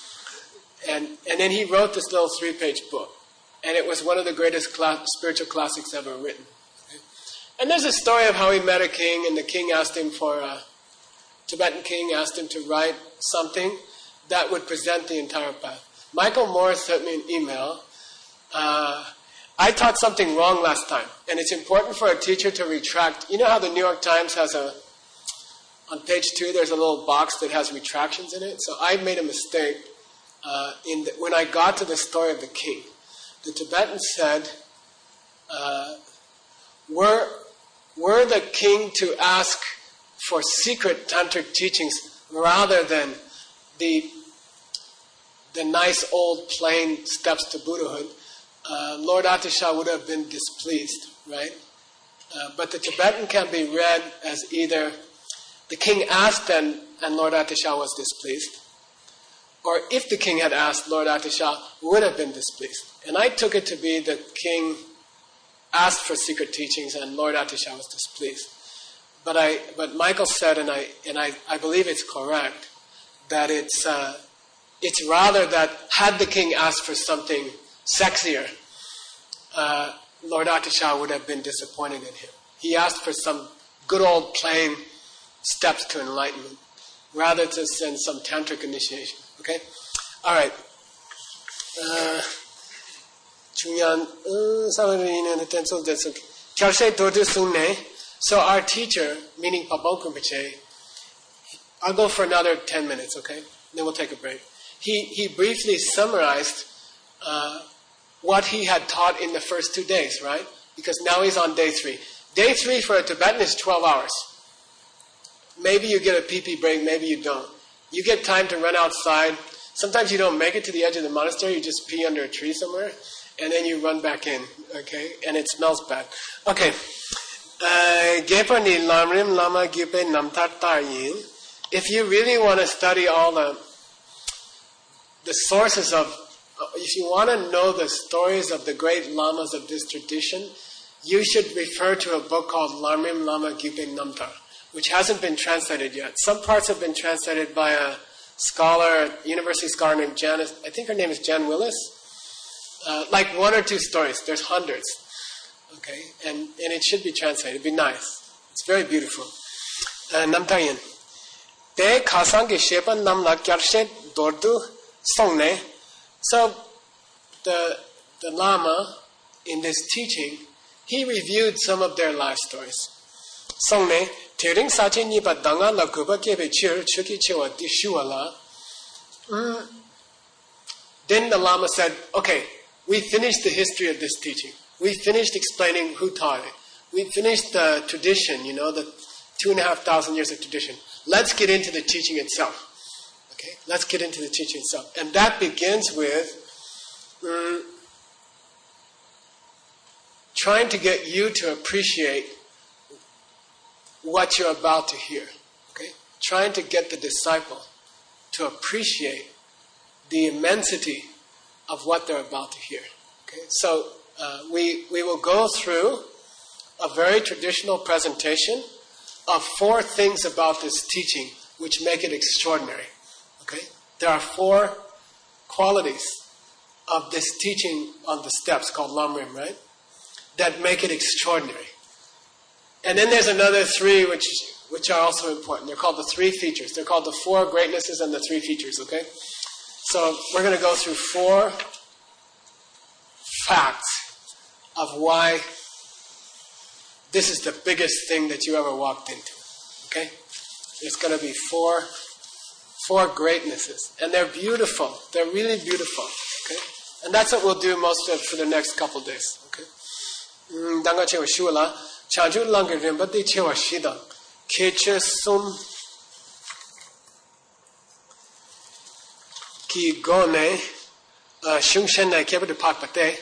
and and then he wrote this little three-page book, and it was one of the greatest cla- spiritual classics ever written. And there's a story of how he met a king, and the king asked him for a Tibetan king asked him to write something that would present the entire path. Michael Morris sent me an email. Uh, I taught something wrong last time, and it's important for a teacher to retract. You know how the New York Times has a, on page two, there's a little box that has retractions in it? So I made a mistake uh, in the, when I got to the story of the king. The Tibetans said, uh, were, were the king to ask for secret tantric teachings rather than the the nice old plain steps to Buddhahood, uh, Lord Atisha would have been displeased, right? Uh, but the Tibetan can be read as either the king asked and, and Lord Atisha was displeased, or if the king had asked, Lord Atisha would have been displeased. And I took it to be the king asked for secret teachings and Lord Atisha was displeased. But I, but Michael said, and I, and I, I believe it's correct, that it's uh, it's rather that had the king asked for something sexier, uh, Lord Atisha would have been disappointed in him. He asked for some good old plain steps to enlightenment, rather to send some tantric initiation. Okay, all right. Chunyan, so our teacher, meaning Pabon Rinpoche, I'll go for another ten minutes, okay? Then we'll take a break. He he briefly summarized uh, what he had taught in the first two days, right? Because now he's on day three. Day three for a Tibetan is twelve hours. Maybe you get a pee-pee break, maybe you don't. You get time to run outside. Sometimes you don't make it to the edge of the monastery, you just pee under a tree somewhere, and then you run back in, okay? And it smells bad. Okay. If you really want to study all the the sources of, if you want to know the stories of the great lamas of this tradition, you should refer to a book called Lamrim Lama Gyupen Namtar, which hasn't been translated yet. Some parts have been translated by a scholar, a university scholar named Janice, I think her name is Jan Willis. Uh, like one or two stories. There's hundreds. Okay? And, and it should be translated. It'd be nice. It's very beautiful. Namtar yin. Te kasangi shepa namla kyarshet dordu songne. So, the, the Lama, in this teaching, he reviewed some of their life stories. Songne, Tering sachi nipa danga la guba kebe chir chuki chewa dishuala. Then the Lama said, okay, we finished the history of this teaching. We finished explaining who taught it. We finished the tradition, you know, the two and a half thousand years of tradition. Let's get into the teaching itself. Okay, let's get into the teaching itself. And that begins with um, trying to get you to appreciate what you're about to hear. Okay? Trying to get the disciple to appreciate the immensity of what they're about to hear. Okay? So uh, we, we will go through a very traditional presentation of four things about this teaching which make it extraordinary. Okay? There are four qualities of this teaching on the steps called Lamrim, right? That make it extraordinary. And then there's another three which which are also important. They're called the three features. They're called the four greatnesses and the three features, okay? So we're going to go through four facts of why this is the biggest thing that you ever walked into, okay? There's going to be four four greatnesses. And they're beautiful. They're really beautiful, okay? And that's what we'll do most of for the next couple days, okay? Danga chewa shuala. Chanju langar rimbati chewa shida. Keche sum ki gone shungshen na kepa de pakpate.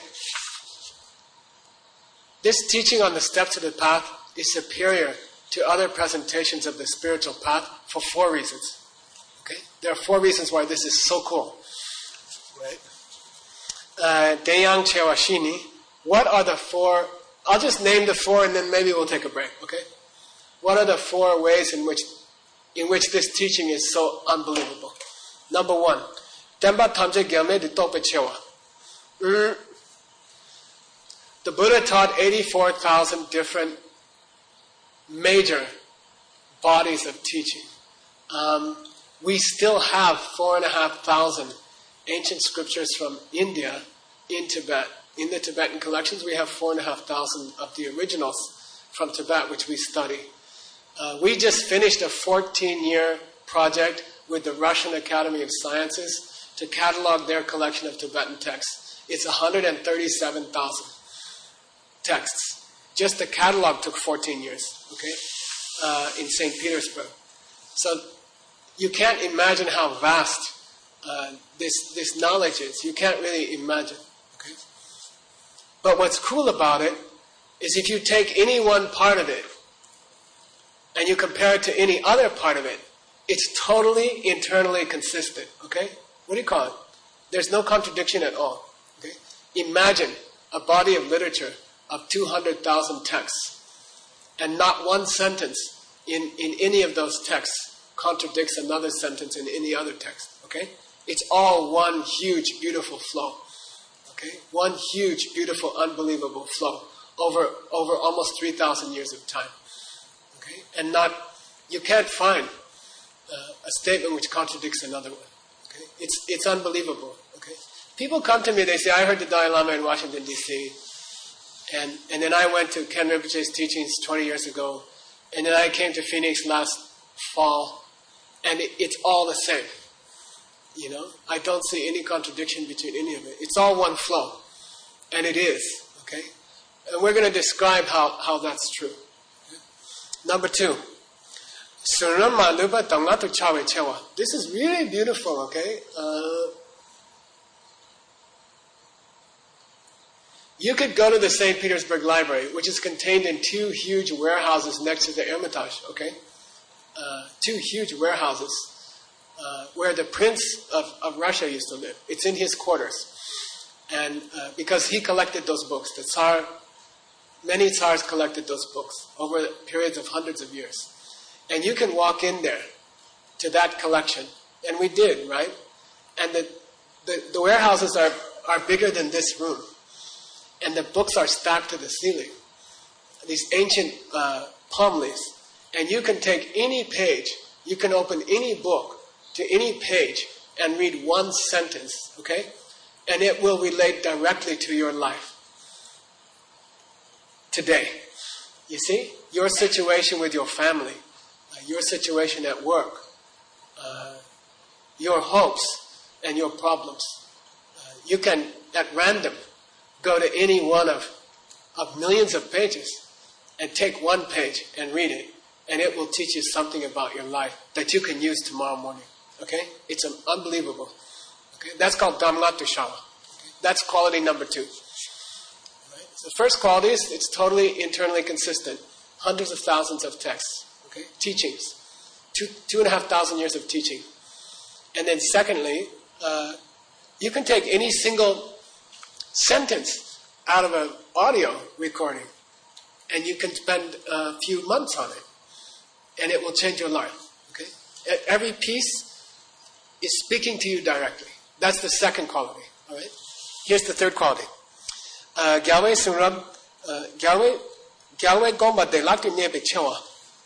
This teaching on the steps of the path is superior to other presentations of the spiritual path for four reasons. Okay? There are four reasons why this is so cool. Right? Deyang chewa shini. What are the four? I'll just name the four and then maybe we'll take a break, okay? What are the four ways in which in which this teaching is so unbelievable? Number one, Temba Tamje Gyalme de Tope Chewa. The Buddha taught eighty-four thousand different major bodies of teaching. Um, we still have four and a half thousand ancient scriptures from India in Tibet. In the Tibetan collections, we have four and a half thousand of the originals from Tibet, which we study. Uh, we just finished a fourteen-year project with the Russian Academy of Sciences to catalog their collection of Tibetan texts. It's one hundred thirty-seven thousand texts. Just the catalog took fourteen years, okay, uh, in Saint Petersburg. So you can't imagine how vast uh, this, this knowledge is. You can't really imagine. But what's cool about it is if you take any one part of it and you compare it to any other part of it, it's totally internally consistent, okay? What do you call it? There's no contradiction at all, okay? Imagine a body of literature of two hundred thousand texts and not one sentence in, in any of those texts contradicts another sentence in any other text, okay? It's all one huge, beautiful flow. Okay? One huge, beautiful, unbelievable flow over over almost three thousand years of time. Okay? And not, you can't find uh, a statement which contradicts another one. Okay? It's it's unbelievable. Okay? People come to me, they say, I heard the Dalai Lama in Washington, D C, and, and then I went to Ken Rinpoche's teachings twenty years ago, and then I came to Phoenix last fall, and it, it's all the same. You know, I don't see any contradiction between any of it. It's all one flow. And it is. Okay? And we're going to describe how, how that's true. Okay? Number two. This is really beautiful, okay? Uh, you could go to the Saint Petersburg Library, which is contained in two huge warehouses next to the Hermitage, okay? Uh, two huge warehouses. uh, where the prince of, of Russia used to live. It's in his quarters. And uh, because he collected those books, the Tsar, many Tsars collected those books over periods of hundreds of years. And you can walk in there to that collection. And we did, right? And the, the, the warehouses are, are bigger than this room. And the books are stacked to the ceiling. These ancient uh, palm leaves. And you can take any page, you can open any book to any page and read one sentence, okay? And it will relate directly to your life today. You see? Your situation with your family, uh, your situation at work, uh, your hopes and your problems. Uh, you can, at random, go to any one of, of millions of pages and take one page and read it. And it will teach you something about your life that you can use tomorrow morning. Okay? It's um, unbelievable. Okay? That's called Dhammatushala. Okay? That's quality number two. Right? So first quality is it's totally internally consistent. Hundreds of thousands of texts. Okay? Teachings. Two, two and a half thousand years of teaching. And then secondly, uh, you can take any single sentence out of an audio recording and you can spend a few months on it. And it will change your life. Okay? Every piece is speaking to you directly. That's the second quality. All right? Here's the third quality. Galway Surab Galway Galway Gomba de Lakti Nebe Chewa.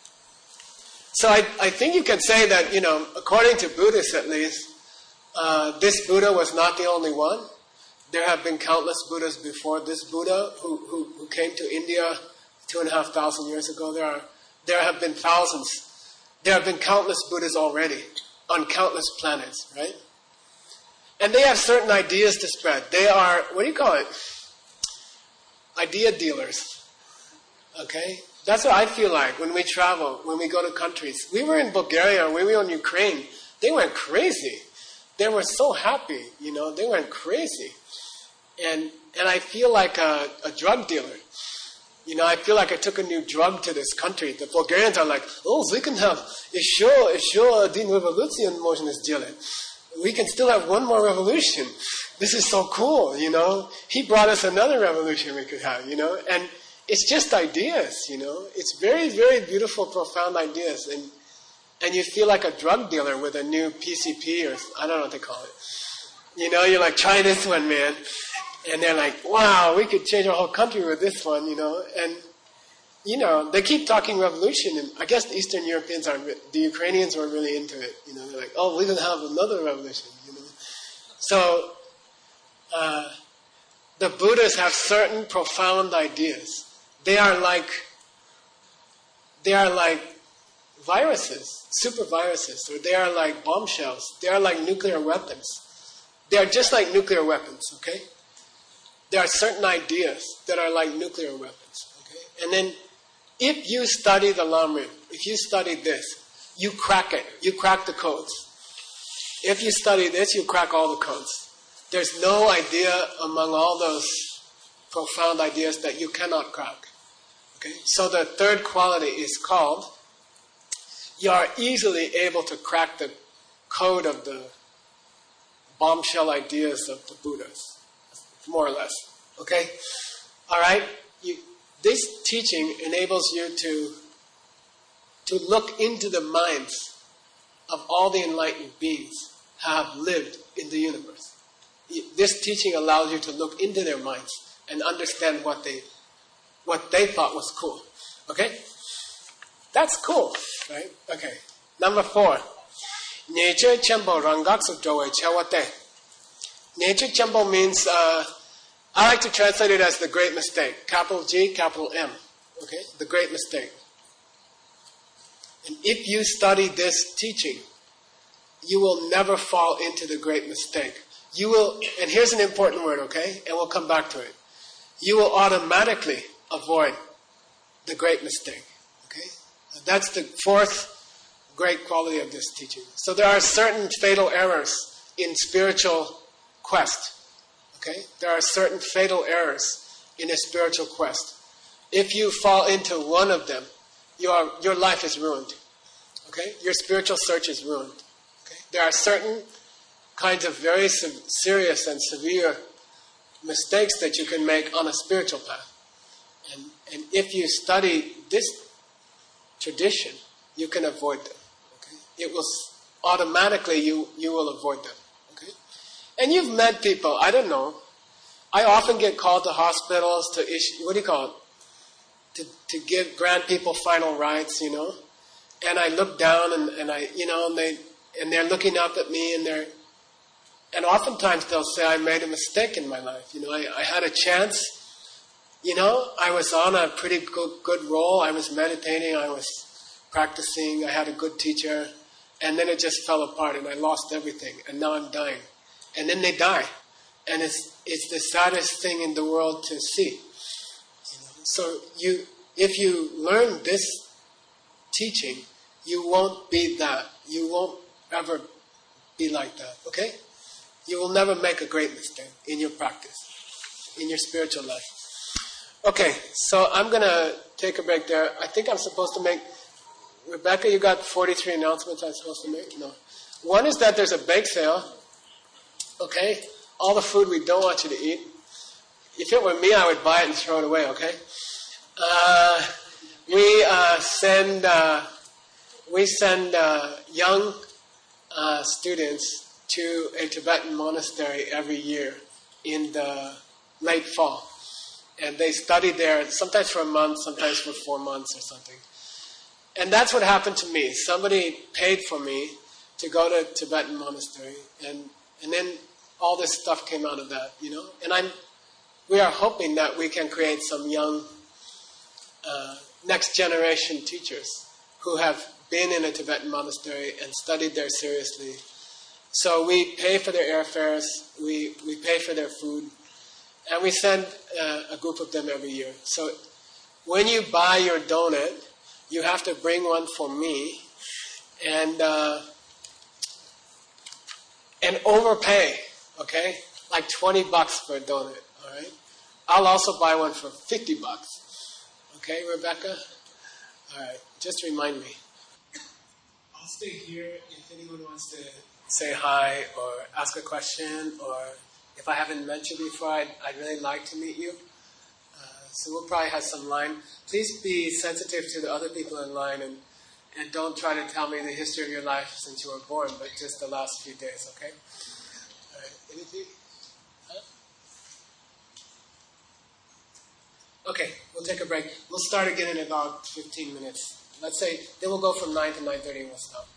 So I, I think you can say that, you know, according to Buddhists at least, uh, this Buddha was not the only one. There have been countless Buddhas before this Buddha who, who, who came to India two and a half thousand years ago. There are There have been thousands. There have been countless Buddhas already on countless planets, right? And they have certain ideas to spread. They are, what do you call it? Idea dealers. Okay? That's what I feel like when we travel, when we go to countries. We were in Bulgaria, we were in Ukraine. They went crazy. They were so happy, you know. They went crazy. And and I feel like a, a drug dealer. You know, I feel like I took a new drug to this country. The Bulgarians are like, oh, we can have, еще, еще один revolution можно сделать. We can still have one more revolution. This is so cool, you know. He brought us another revolution we could have, you know. And it's just ideas, you know. It's very, very beautiful, profound ideas. And and you feel like a drug dealer with a new P C P or, I don't know what they call it. You know, you're like, try this one, man. And they're like, wow, we could change our whole country with this one, you know. And, you know, they keep talking revolution. And I guess the Eastern Europeans are, the Ukrainians were really into it. You know, they're like, oh, we're going to have another revolution, you know. So, uh, the Buddhists have certain profound ideas. They are like, they are like viruses, super viruses, or they are like bombshells. They are like nuclear weapons. They are just like nuclear weapons, okay? There are certain ideas that are like nuclear weapons. Okay? And then if you study the Lamrim, if you study this, you crack it. You crack the codes. If you study this, you crack all the codes. There's no idea among all those profound ideas that you cannot crack. Okay? So the third quality is called, you are easily able to crack the code of the bombshell ideas of the Buddhas. More or less. Okay? Alright? You, this teaching enables you to, to look into the minds of all the enlightened beings who have lived in the universe. This teaching allows you to look into their minds and understand what they what they thought was cool. Okay? That's cool. Right? Okay. Number four. Nature Chambo Rangaksu Joe Chawate. Nature Chambo means uh, I like to translate it as the great mistake. Capital G, capital M. Okay? The great mistake. And if you study this teaching, you will never fall into the great mistake. You will, and here's an important word, okay? And we'll come back to it. You will automatically avoid the great mistake. Okay? That's the fourth great quality of this teaching. So there are certain fatal errors in spiritual quest. Okay? There are certain fatal errors in a spiritual quest. If you fall into one of them, you are, your life is ruined. Okay? Your spiritual search is ruined. Okay? there are certain kinds of very se- serious and severe mistakes that you can make on a spiritual path. And, and if you study this tradition, you can avoid them. Okay? It will automatically, you, you will avoid them. Okay? And you've met people, I don't know, I often get called to hospitals to issue, what do you call it? To, to give, grant people final rights, you know. And I look down and, and I, you know, and they, and they're looking up at me and they're, and oftentimes they'll say I made a mistake in my life. You know, I, I had a chance, you know, I was on a pretty good, good roll. I was meditating, I was practicing, I had a good teacher, and then it just fell apart and I lost everything and now I'm dying. And then they die. And it's it's the saddest thing in the world to see. You know? So you, if you learn this teaching, you won't be that. You won't ever be like that, okay? You will never make a great mistake in your practice, in your spiritual life. Okay, so I'm going to take a break there. I think I'm supposed to make... Rebecca, you got forty-three announcements I'm supposed to make? No. One is that there's a bake sale, okay? All the food we don't want you to eat. If it were me, I would buy it and throw it away, okay? Uh, we uh, send uh, we send uh, young uh, students to a Tibetan monastery every year in the late fall. And they study there, sometimes for a month, sometimes for four months or something. And that's what happened to me. Somebody paid for me to go to a Tibetan monastery, and and then all this stuff came out of that, you know. And I'm, we are hoping that we can create some young, uh, next generation teachers who have been in a Tibetan monastery and studied there seriously. So we pay for their airfares, we we pay for their food, and we send uh, a group of them every year. So when you buy your donut, you have to bring one for me, and uh, and overpay, okay? Like twenty bucks for a donut, all right? I'll also buy one for fifty bucks, okay, Rebecca? All right, just remind me. I'll stay here if anyone wants to say hi or ask a question, or if I haven't mentioned before, I'd, I'd really like to meet you. Uh, so we'll probably have some line. Please be sensitive to the other people in line, and, and don't try to tell me the history of your life since you were born, but just the last few days, okay? All right, anything? Huh? Okay, we'll take a break. We'll start again in about fifteen minutes. Let's say, then we'll go from nine to nine thirty and we'll stop.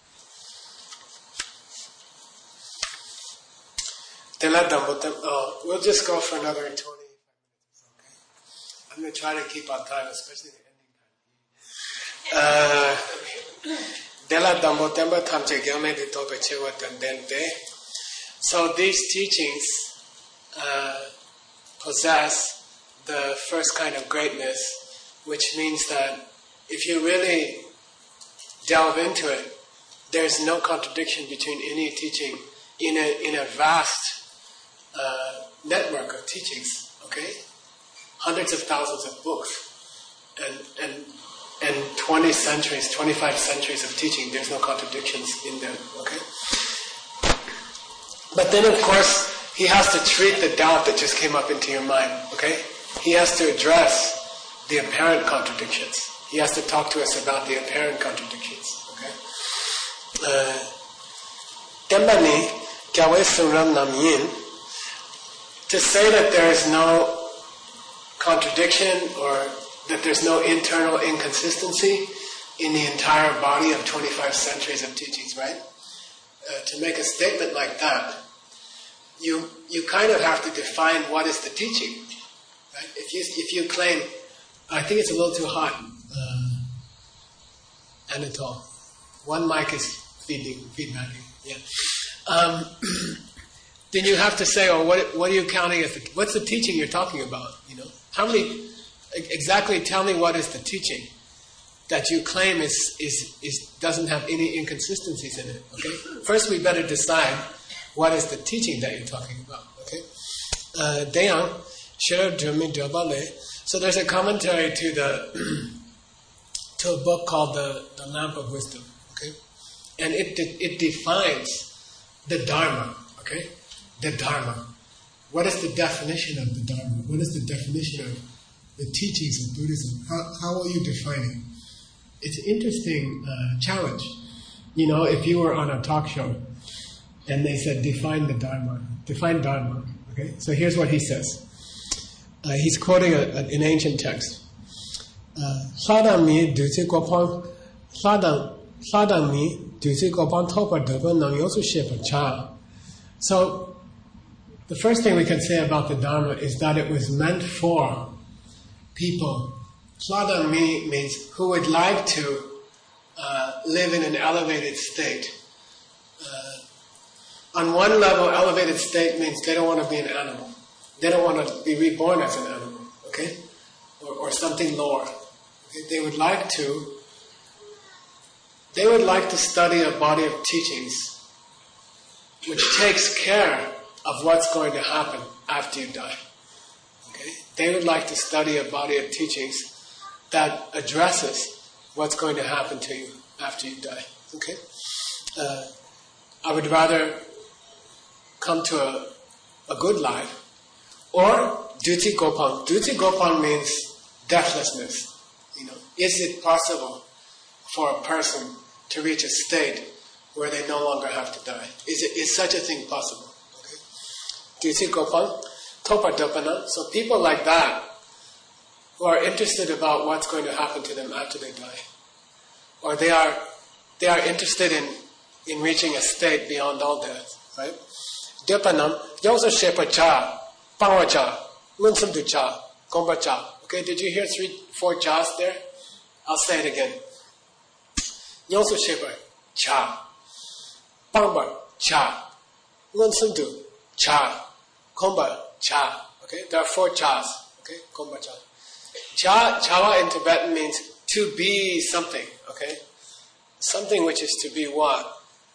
Oh, we'll just go for another twenty-five minutes, okay? I'm going to try to keep on time, especially the ending time. Uh, so these teachings uh, possess the first kind of greatness, which means that if you really delve into it, there's no contradiction between any teaching in a in a vast uh, network of teachings. Okay, hundreds of thousands of books, and and and twenty centuries, twenty-five centuries of teaching. There's no contradictions in them. Okay, but then of course he has to treat the doubt that just came up into your mind. Okay, he has to address the apparent contradictions. He has to talk to us about the apparent contradictions. Okay. Tembani kyawe sunram namyin. To say that there is no contradiction or that there's no internal inconsistency in the entire body of twenty-five centuries of teachings, right? Uh, to make a statement like that, you you kind of have to define what is the teaching, right? If you if you claim, I think it's a little too hot, uh, Anatol. One mic is feeding, feedbacking. Yeah. Um, then you have to say, "Oh, what what are you counting as? The, what's the teaching you're talking about? You know, how many exactly? Tell me what is the teaching that you claim is is is doesn't have any inconsistencies in it. Okay. First, we better decide what is the teaching that you're talking about. Okay. Deyang Shir Drumi Dabale. So there's a commentary to the to a book called the the Lamp of Wisdom. Okay, and it de- it defines the Dharma, okay? The Dharma. What is the definition of the Dharma? What is the definition of the teachings of Buddhism? How, how will you define it? It's an interesting uh, challenge. You know, if you were on a talk show and they said, define the Dharma, define Dharma, okay? So here's what he says. Uh, he's quoting a, a, an ancient text. Sadang mi duzi gopang, sadang, sadang mi duzi gopang topa deba nang yosu shepa cha. So, the first thing we can say about the Dharma is that it was meant for people. Sadang mi means who would like to uh, live in an elevated state. Uh, on one level, elevated state means they don't want to be an animal. They don't want to be reborn as an animal, okay? Or, or something lower. Okay? They would like to, they would like to study a body of teachings which takes care of what's going to happen after you die. Okay? They would like to study a body of teachings that addresses what's going to happen to you after you die. Okay? Uh, I would rather come to a, a good life, or duti gopang. Duti gopang means deathlessness. You know, is it possible for a person to reach a state where they no longer have to die? Is it is such a thing possible? Duti gopang, topa dopana. So people like that, who are interested about what's going to happen to them after they die, or they are they are interested in in reaching a state beyond all death, right? Dopanam, yosa shepa cha. Pangwa cha, lunsum du cha, gomba cha. Okay, did you hear three, four chas there? I'll say it again. Nyonsu shepa cha, pangba cha, lunsum du cha, gomba cha. Okay, there are four chas. Okay, gomba cha. Cha, chawa in Tibetan means to be something. Okay, something which is to be what?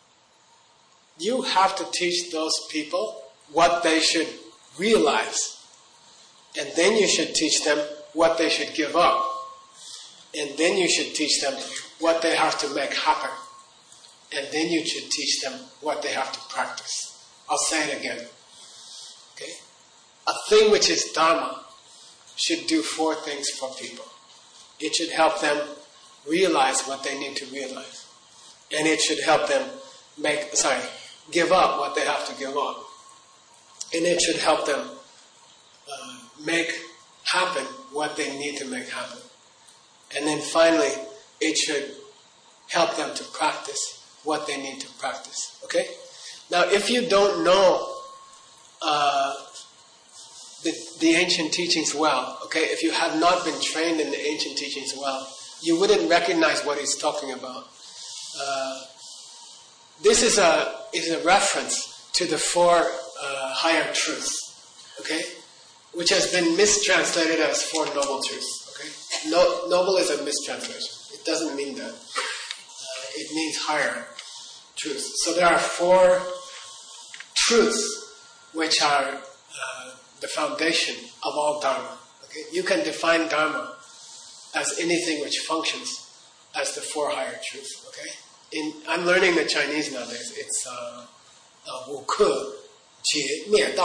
You have to teach those people what they should realize, and then you should teach them what they should give up, and then you should teach them what they have to make happen, and then you should teach them what they have to practice. I'll say it again. Okay? A thing which is Dharma should do four things for people. It should help them realize what they need to realize, and it should help them make sorry give up what they have to give up. And it should help them uh, make happen what they need to make happen. And then finally, it should help them to practice what they need to practice. Okay? Now, if you don't know uh, the, the ancient teachings well, okay, if you have not been trained in the ancient teachings well, you wouldn't recognize what he's talking about. Uh, this is a is a reference to the four Uh, higher truths, okay, which has been mistranslated as Four Noble Truths. Okay, no, noble is a mistranslation. It doesn't mean that. Uh, it means higher truths. So there are four truths which are uh, the foundation of all Dharma. Okay, you can define Dharma as anything which functions as the four higher truths. Okay, in I'm learning the Chinese nowadays. It's uh, uh, Wu Ke. Okay,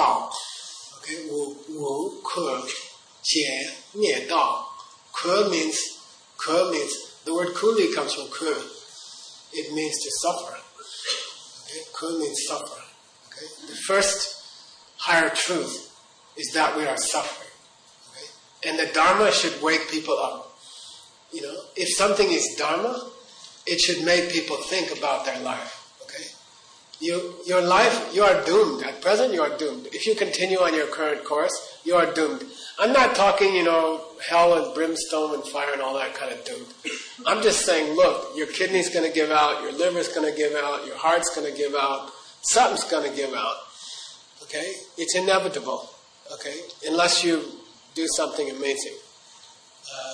Wu Wu Ke Jie Mie Dao. Ke means Ke means the word kuli comes from Ke. It means to suffer. Okay, Ke means suffer. Okay, the first higher truth is that we are suffering. Okay, and the Dharma should wake people up. You know, if something is Dharma, it should make people think about their life. You, your life, you are doomed. At present, you are doomed. If you continue on your current course, you are doomed. I'm not talking, you know, hell and brimstone and fire and all that kind of doomed. I'm just saying, look, your kidney's going to give out, your liver's going to give out, your heart's going to give out, something's going to give out. Okay? It's inevitable. Okay? Unless you do something amazing. Uh,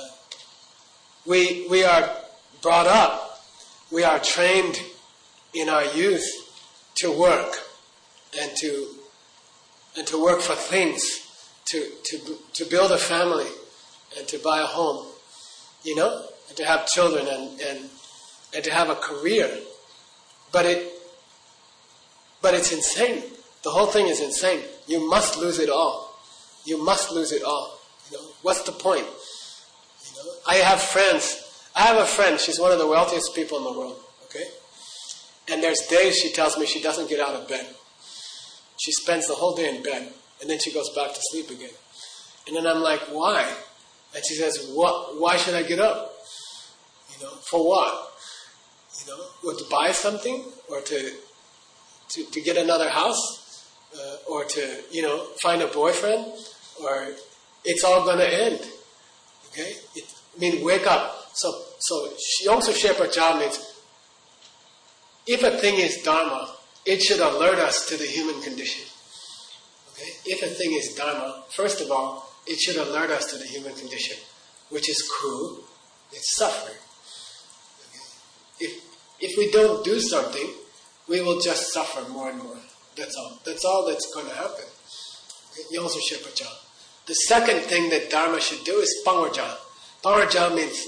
we, we are brought up, we are trained in our youth to work and to and to work for things, to to to build a family and to buy a home, you know, and to have children, and and, and to have a career. But it But it's insane. The whole thing is insane. You must lose it all. You must lose it all. You know, what's the point? You know, I have friends. I have a friend. She's one of the wealthiest people in the world. Okay, and there's days she tells me she doesn't get out of bed. She spends the whole day in bed, and then she goes back to sleep again. And then I'm like, why? And she says, what? Why should I get up? You know, for what? You know, or to buy something, or to to, to get another house, uh, or to, you know, find a boyfriend, or it's all going to end. Okay? It, I mean, wake up. So, so Yongsu Shepa Cha means, if a thing is Dharma, it should alert us to the human condition. Okay? If a thing is Dharma, first of all, it should alert us to the human condition, which is cruel, it's suffering. Okay? If if we don't do something, we will just suffer more and more. That's all. That's all that's going to happen. Yongsu Shepa Cha. The second thing that Dharma should do is Pangwarja. Pangwarja means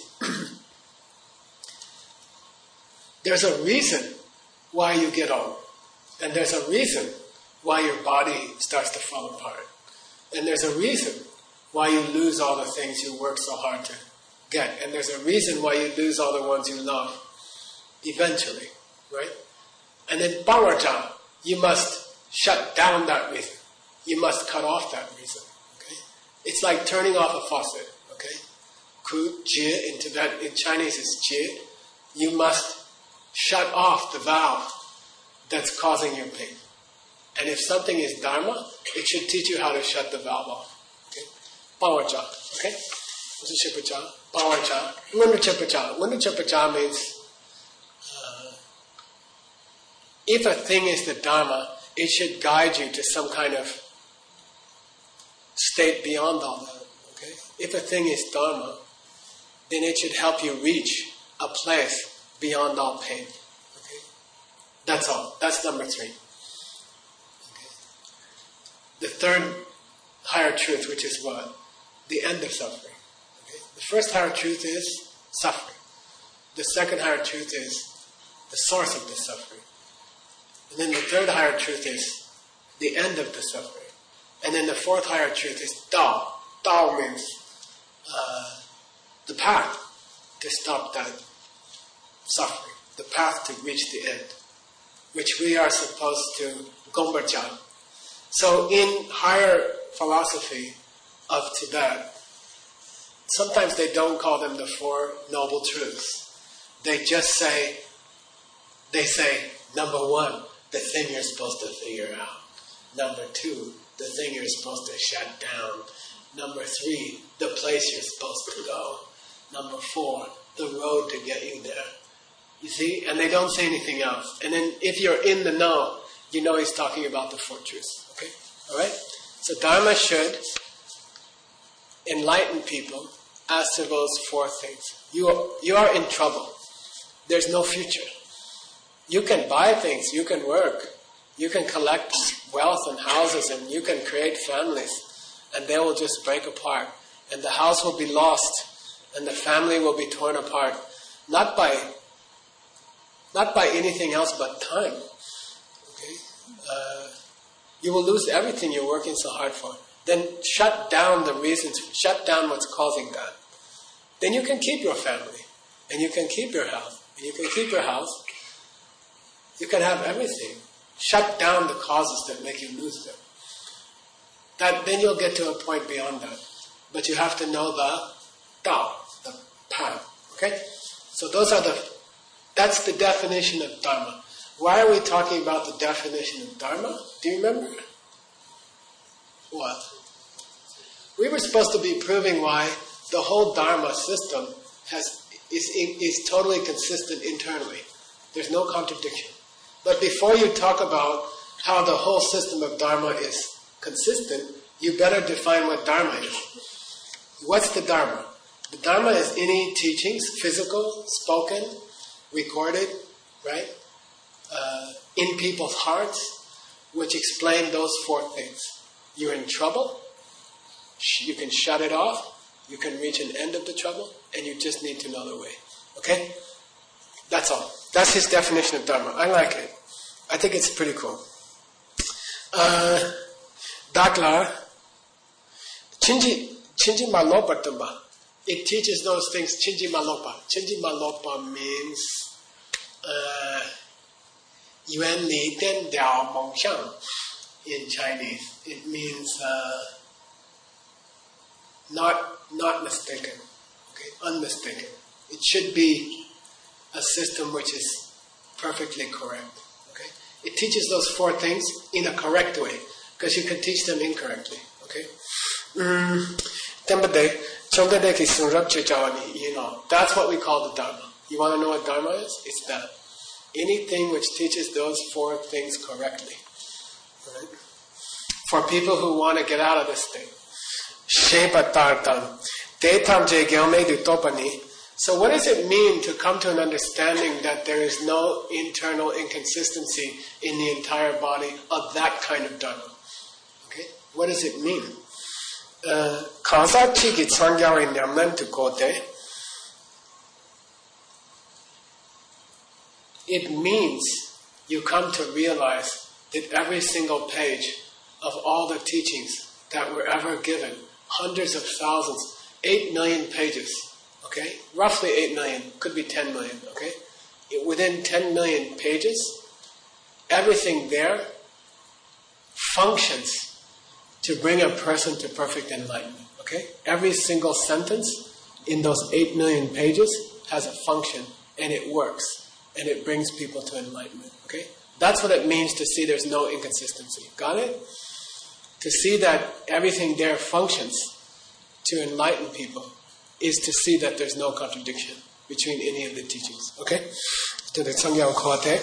there's a reason why you get old. And there's a reason why your body starts to fall apart. And there's a reason why you lose all the things you work so hard to get. And there's a reason why you lose all the ones you love eventually. Right? And then Pangwarja, you must shut down that reason. You must cut off that reason. Okay? It's like turning off a faucet. Okay? Ku, jie, in Tibet, in Chinese is jie. You must shut off the valve that's causing your pain. And if something is Dharma, it should teach you how to shut the valve off. Okay? Pangwarja. Okay? This is Shepa-cha. Pangwarja. Wunda Shepa-cha. Wunda Shepa-cha means uh, if a thing is the Dharma, it should guide you to some kind of state beyond all that. Okay? If a thing is Dharma, then it should help you reach a place beyond all pain. Okay? That's all. That's number three. Okay? The third higher truth, which is what? The end of suffering. Okay? The first higher truth is suffering. The second higher truth is the source of the suffering. And then the third higher truth is the end of the suffering. And then the fourth higher truth is Dao. Dao means uh, the path to stop that suffering, the path to reach the end, which we are supposed to gombarjan. So in higher philosophy of Tibet, sometimes they don't call them the Four Noble Truths. They just say, they say, number one, the thing you're supposed to figure out. Number two, the thing you're supposed to shut down. Number three, the place you're supposed to go. Number four, the road to get you there. You see? And they don't say anything else. And then if you're in the know, you know he's talking about the four truths. Okay? Alright? So Dharma should enlighten people as to those four things. You are, you are in trouble. There's no future. You can buy things, you can work, you can collect wealth and houses, and you can create families, and they will just break apart. And the house will be lost, and the family will be torn apart. Not by not by anything else but time. Okay? Uh, you will lose everything you're working so hard for. Then shut down the reasons, shut down what's causing that. Then you can keep your family, and you can keep your health, and you can keep your house. You can have everything. Shut down the causes that make you lose them. That, then you'll get to a point beyond that. But you have to know the Tao, the path. Okay? So those are the, that's the definition of Dharma. Why are we talking about the definition of Dharma? Do you remember? What? We were supposed to be proving why the whole Dharma system has is, is totally consistent internally. There's no contradiction. But before you talk about how the whole system of Dharma is consistent, you better define what Dharma is. What's the Dharma? The Dharma is any teachings, physical, spoken, recorded, right, uh, in people's hearts, which explain those four things. You're in trouble, you can shut it off, you can reach an end of the trouble, and you just need to know the way. Okay? That's all. That's his definition of Dharma. I like it. I think it's pretty cool. Uh, Dakla, Chinji Chinji Malopa Tumba. It teaches those things, Chinji Malopa. Chinji Malopa means uh, Yuan Li Den Diao Mong Xiang in Chinese. It means uh, not not mistaken, okay, unmistaken. It should be a system which is perfectly correct. Okay, it teaches those four things in a correct way, because you can teach them incorrectly. Okay, you know, that's what we call the Dharma. You want to know what Dharma is? It's that. Anything which teaches those four things correctly. Right? For people who want to get out of this thing. So what does it mean to come to an understanding that there is no internal inconsistency in the entire body of that kind of Dharma? Okay? What does it mean? Uh, it means you come to realize that every single page of all the teachings that were ever given, hundreds of thousands, eight million pages, okay? Roughly eight million, could be ten million, okay? Within ten million pages, everything there functions to bring a person to perfect enlightenment, okay? Every single sentence in those eight million pages has a function, and it works, and it brings people to enlightenment, okay? That's what it means to see there's no inconsistency. Got it? To see that everything there functions to enlighten people is to see that there's no contradiction between any of the teachings. Okay? To the Changyao Kote.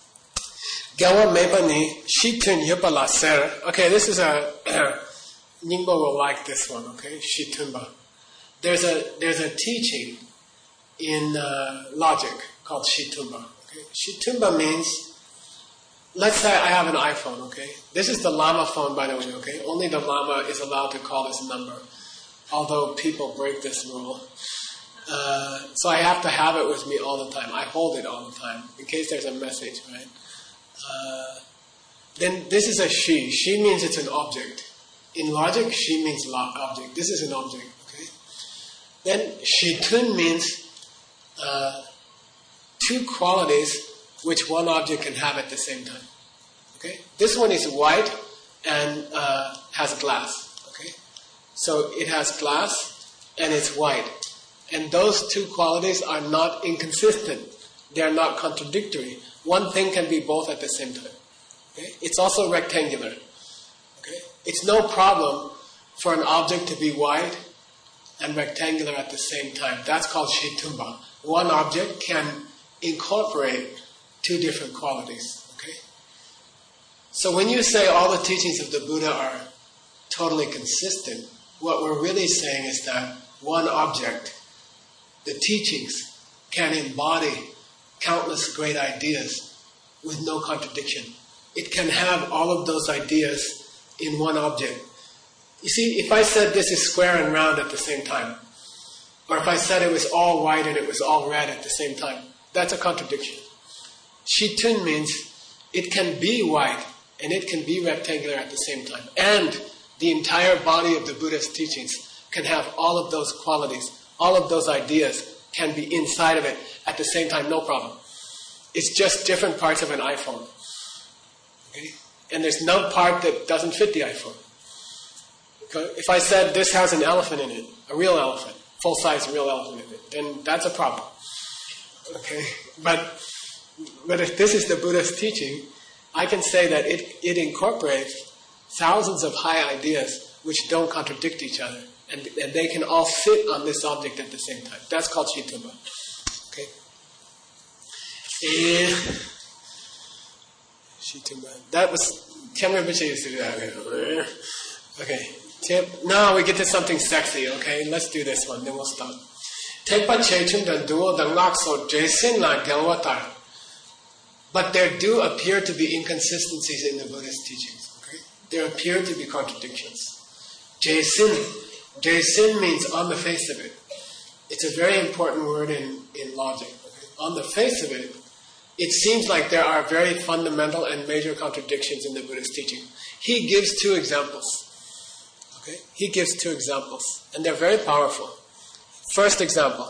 Gawa Mebani, Shitun Yupala Ser. Okay, this is a Ningbo will like this one, okay? Shitunba. There's a there's a teaching in uh, logic called Shitunba. Okay? Shitunba means, let's say I have an iPhone, okay? This is the Lama phone, by the way, okay? Only the Lama is allowed to call this number, although people break this rule. Uh, so I have to have it with me all the time. I hold it all the time, in case there's a message, right? Uh, then this is a she. She means it's an object. In logic, she means object. This is an object, okay? Then shitun means uh, two qualities which one object can have at the same time. Okay? This one is white and uh, has glass. Okay? So it has glass and it's white. And those two qualities are not inconsistent. They are not contradictory. One thing can be both at the same time. Okay? It's also rectangular. Okay? It's no problem for an object to be white and rectangular at the same time. That's called shitumba. One object can incorporate two different qualities. Okay? So when you say all the teachings of the Buddha are totally consistent, what we're really saying is that one object, the teachings, can embody countless great ideas with no contradiction. It can have all of those ideas in one object. You see, if I said this is square and round at the same time, or if I said it was all white and it was all red at the same time, that's a contradiction. Shitun means it can be white and it can be rectangular at the same time. And the entire body of the Buddha's teachings can have all of those qualities, all of those ideas can be inside of it at the same time, no problem. It's just different parts of an iPhone. Okay? And there's no part that doesn't fit the iPhone. Okay? If I said this has an elephant in it, a real elephant, full-size real elephant in it, then that's a problem. Okay? But but if this is the Buddha's teaching, I can say that it, it incorporates thousands of high ideas which don't contradict each other. And, and they can all fit on this object at the same time. That's called shitumba. Okay? And shitumba. That was... Tianwen Rinpoche used to do that. Okay. Tip. Now we get to something sexy, okay? Let's do this one, then we'll stop. Tekpa chechun dan duo dan lakso jesin la gelwatar. But there do appear to be inconsistencies in the Buddhist teachings. Okay? There appear to be contradictions. Jesin. Jesin means on the face of it. It's a very important word in, in logic. Okay? On the face of it, it seems like there are very fundamental and major contradictions in the Buddha's teaching. He gives two examples. Okay? He gives two examples, and they're very powerful. First example,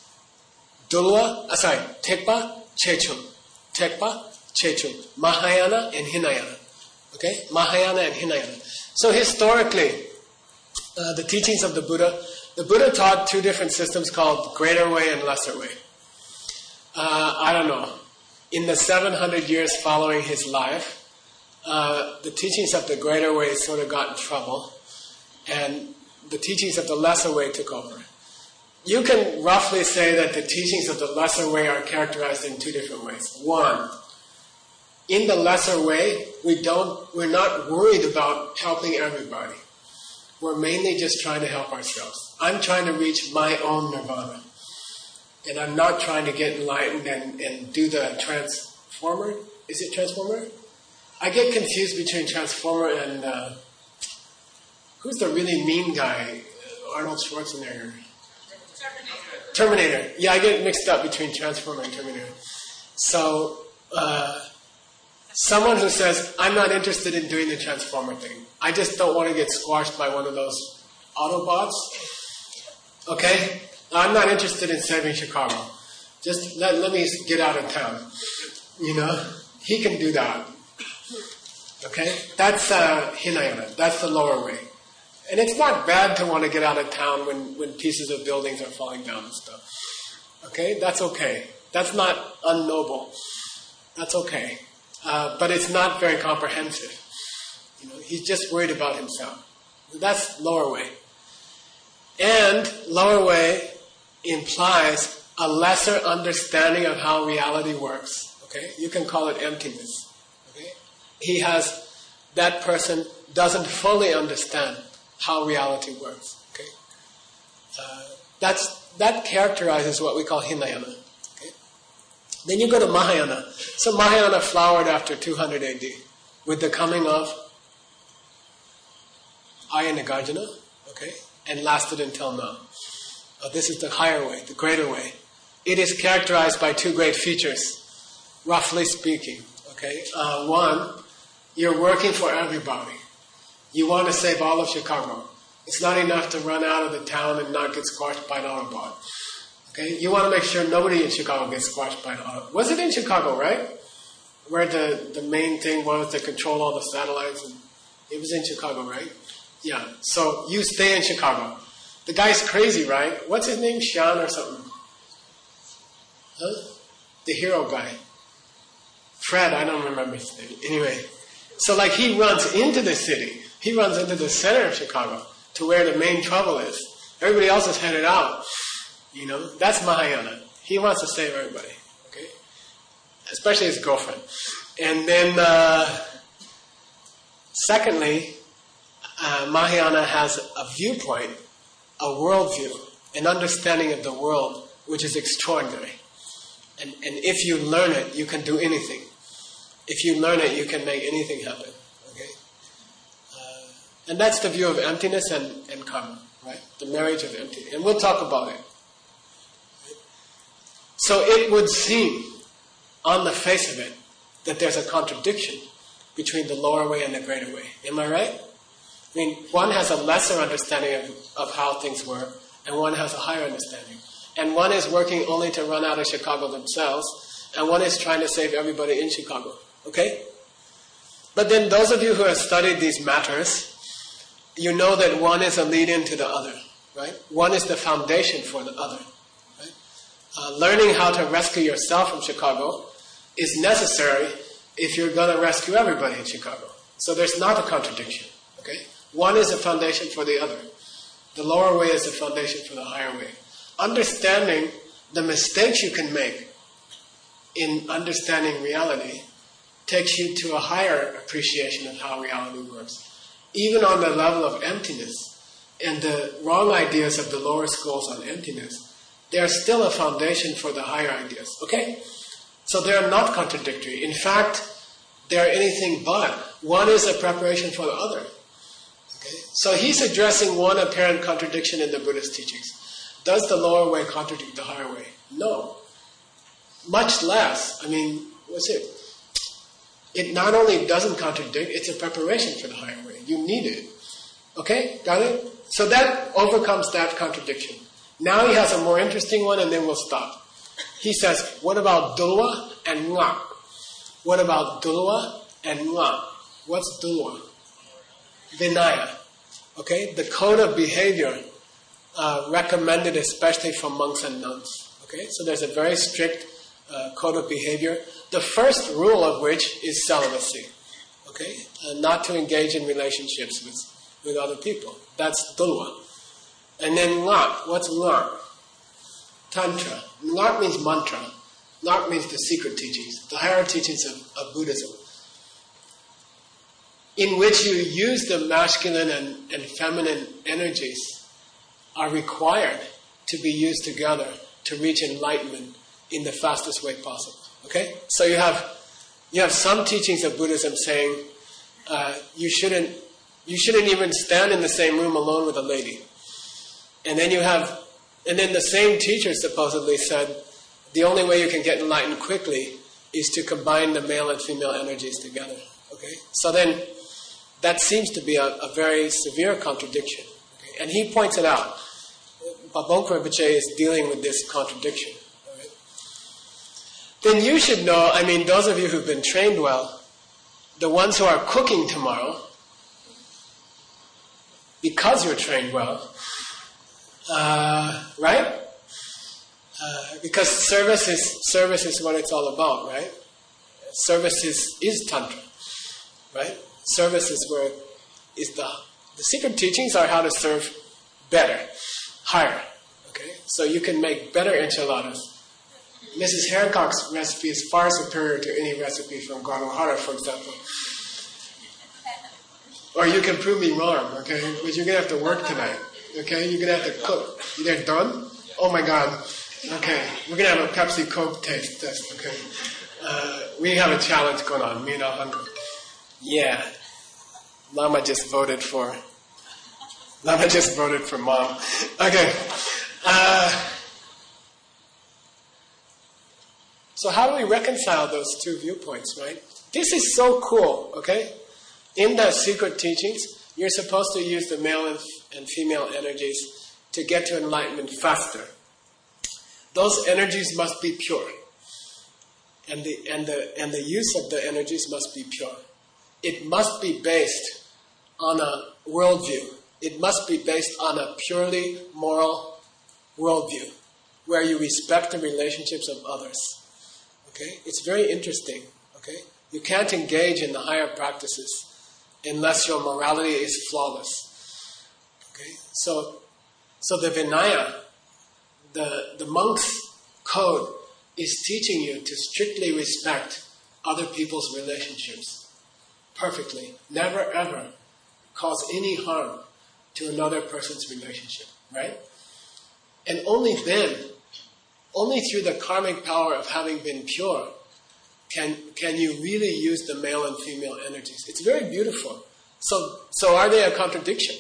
Dulwa, uh, sorry, Tekpa, Chechum. Tekpa, Chechum. Mahayana and Hinayana. Okay? Mahayana and Hinayana. So historically, uh, the teachings of the Buddha, the Buddha taught two different systems called greater way and lesser way. Uh, I don't know. In the seven hundred years following his life, uh, the teachings of the greater way sort of got in trouble, and the teachings of the lesser way took over. You can roughly say that the teachings of the lesser way are characterized in two different ways. One, in the lesser way, we don't, we're not worried about helping everybody. We're mainly just trying to help ourselves. I'm trying to reach my own nirvana. And I'm not trying to get enlightened and, and do the transformer. Is it transformer? I get confused between transformer and... Uh, who's the really mean guy? Arnold Schwarzenegger. Terminator. Terminator. Yeah, I get mixed up between transformer and Terminator. So, uh, someone who says, I'm not interested in doing the transformer thing. I just don't want to get squashed by one of those Autobots. Okay? I'm not interested in saving Chicago. Just let, let me get out of town. You know? He can do that. Okay? That's uh, Hinayana. That's the lower way. And it's not bad to want to get out of town when, when pieces of buildings are falling down and stuff. Okay? That's okay. That's not unnoble. That's okay. Uh, but it's not very comprehensive. You know, he's just worried about himself. That's lower way. And lower way implies a lesser understanding of how reality works. Okay? You can call it emptiness. Okay? He has, that person doesn't fully understand how reality works. Okay? Uh, that's, that characterizes what we call Hinayana. Okay? Then you go to Mahayana. So Mahayana flowered after two hundred A D with the coming of Ayya Nagarjuna, okay, and lasted until now. Uh, this is the higher way, the greater way. It is characterized by two great features, roughly speaking. Okay, uh, one, you're working for everybody. You want to save all of Chicago. It's not enough to run out of the town and not get squashed by an Autobot. Okay, you want to make sure nobody in Chicago gets squashed by an Autobot. Was it in Chicago, right? Where the, the main thing was to control all the satellites. And it was in Chicago, right? Yeah. So you stay in Chicago. The guy's crazy, right? What's his name? Sean or something? Huh? The hero guy. Fred, I don't remember his name. Anyway. So like he runs into the city. He runs into the center of Chicago to where the main trouble is. Everybody else is headed out. You know, that's Mahayana. He wants to save everybody. Okay? Especially his girlfriend. And then, uh, secondly, uh, Mahayana has a viewpoint, a worldview, an understanding of the world, which is extraordinary. And, and if you learn it, you can do anything. If you learn it, you can make anything happen. Okay? Uh, and that's the view of emptiness and, and karma, right? The marriage of emptiness. And we'll talk about it. Right? So it would seem, on the face of it, that there's a contradiction between the lower way and the greater way. Am I right? I mean, one has a lesser understanding of, of how things work, and one has a higher understanding. And one is working only to run out of Chicago themselves, and one is trying to save everybody in Chicago. Okay? But then those of you who have studied these matters, you know that one is a lead-in to the other. Right? One is the foundation for the other. Right? Uh, learning how to rescue yourself from Chicago is necessary if you're going to rescue everybody in Chicago. So there's not a contradiction. Okay? One is a foundation for the other. The lower way is the foundation for the higher way. Understanding the mistakes you can make in understanding reality takes you to a higher appreciation of how reality works. Even on the level of emptiness and the wrong ideas of the lower schools on emptiness, they are still a foundation for the higher ideas. Okay? So they are not contradictory. In fact, they are anything but. One is a preparation for the other. Okay? So he's addressing one apparent contradiction in the Buddhist teachings. Does the lower way contradict the higher way? No. Much less. I mean, What's it? It not only doesn't contradict, it's a preparation for the higher way. You need it. Okay? Got it? So that overcomes that contradiction. Now he has a more interesting one, and then we'll stop. He says, what about dulwa and ngak? What about dulwa and ngak? What's dulwa? Vinaya. Okay? The code of behavior uh, recommended especially for monks and nuns. Okay? So there's a very strict uh, code of behavior. The first rule of which is celibacy. Okay? Uh, not to engage in relationships with, with other people. That's dulwa. And then ngak. What's ngak? Tantra. Ngak means mantra. Ngak means the secret teachings, the higher teachings of, of Buddhism, in which you use the masculine and, and feminine energies are required to be used together to reach enlightenment in the fastest way possible. Okay? So you have you have some teachings of Buddhism saying uh, you shouldn't you shouldn't even stand in the same room alone with a lady. And then you have and then the same teacher supposedly said the only way you can get enlightened quickly is to combine the male and female energies together. Okay? So then that seems to be a, a very severe contradiction. Okay? And he points it out. Babong Rinpoche is dealing with this contradiction. All right? Then you should know, I mean, those of you who've been trained well, the ones who are cooking tomorrow, because you're trained well, uh, right? Uh, because service is service is what it's all about, right? Service is, is Tantra, right? Service is where is the the secret teachings are how to serve better, higher. Okay, so you can make better enchiladas. Missus Hancock's recipe is far superior to any recipe from Guadalajara, for example. Or you can prove me wrong, okay? But you're gonna have to work tonight, okay? You're gonna have to cook. They're done? Oh my God. Okay, we're going to have a Pepsi Coke taste test, okay? Uh, we have a challenge going on, me and Alejandro. Yeah. Lama just voted for... Lama just voted for mom. Okay. Uh, so how do we reconcile those two viewpoints, right? This is so cool, okay? In the secret teachings, you're supposed to use the male and, and female energies to get to enlightenment faster. Those energies must be pure. And the, and, the, and the use of the energies must be pure. It must be based on a worldview. It must be based on a purely moral worldview, where you respect the relationships of others. Okay? It's very interesting. Okay? You can't engage in the higher practices unless your morality is flawless. Okay? So, so the Vinaya, The, the monk's code is teaching you to strictly respect other people's relationships perfectly. Never ever cause any harm to another person's relationship, right? And only then, only through the karmic power of having been pure, can can you really use the male and female energies. It's very beautiful. So so are they a contradiction?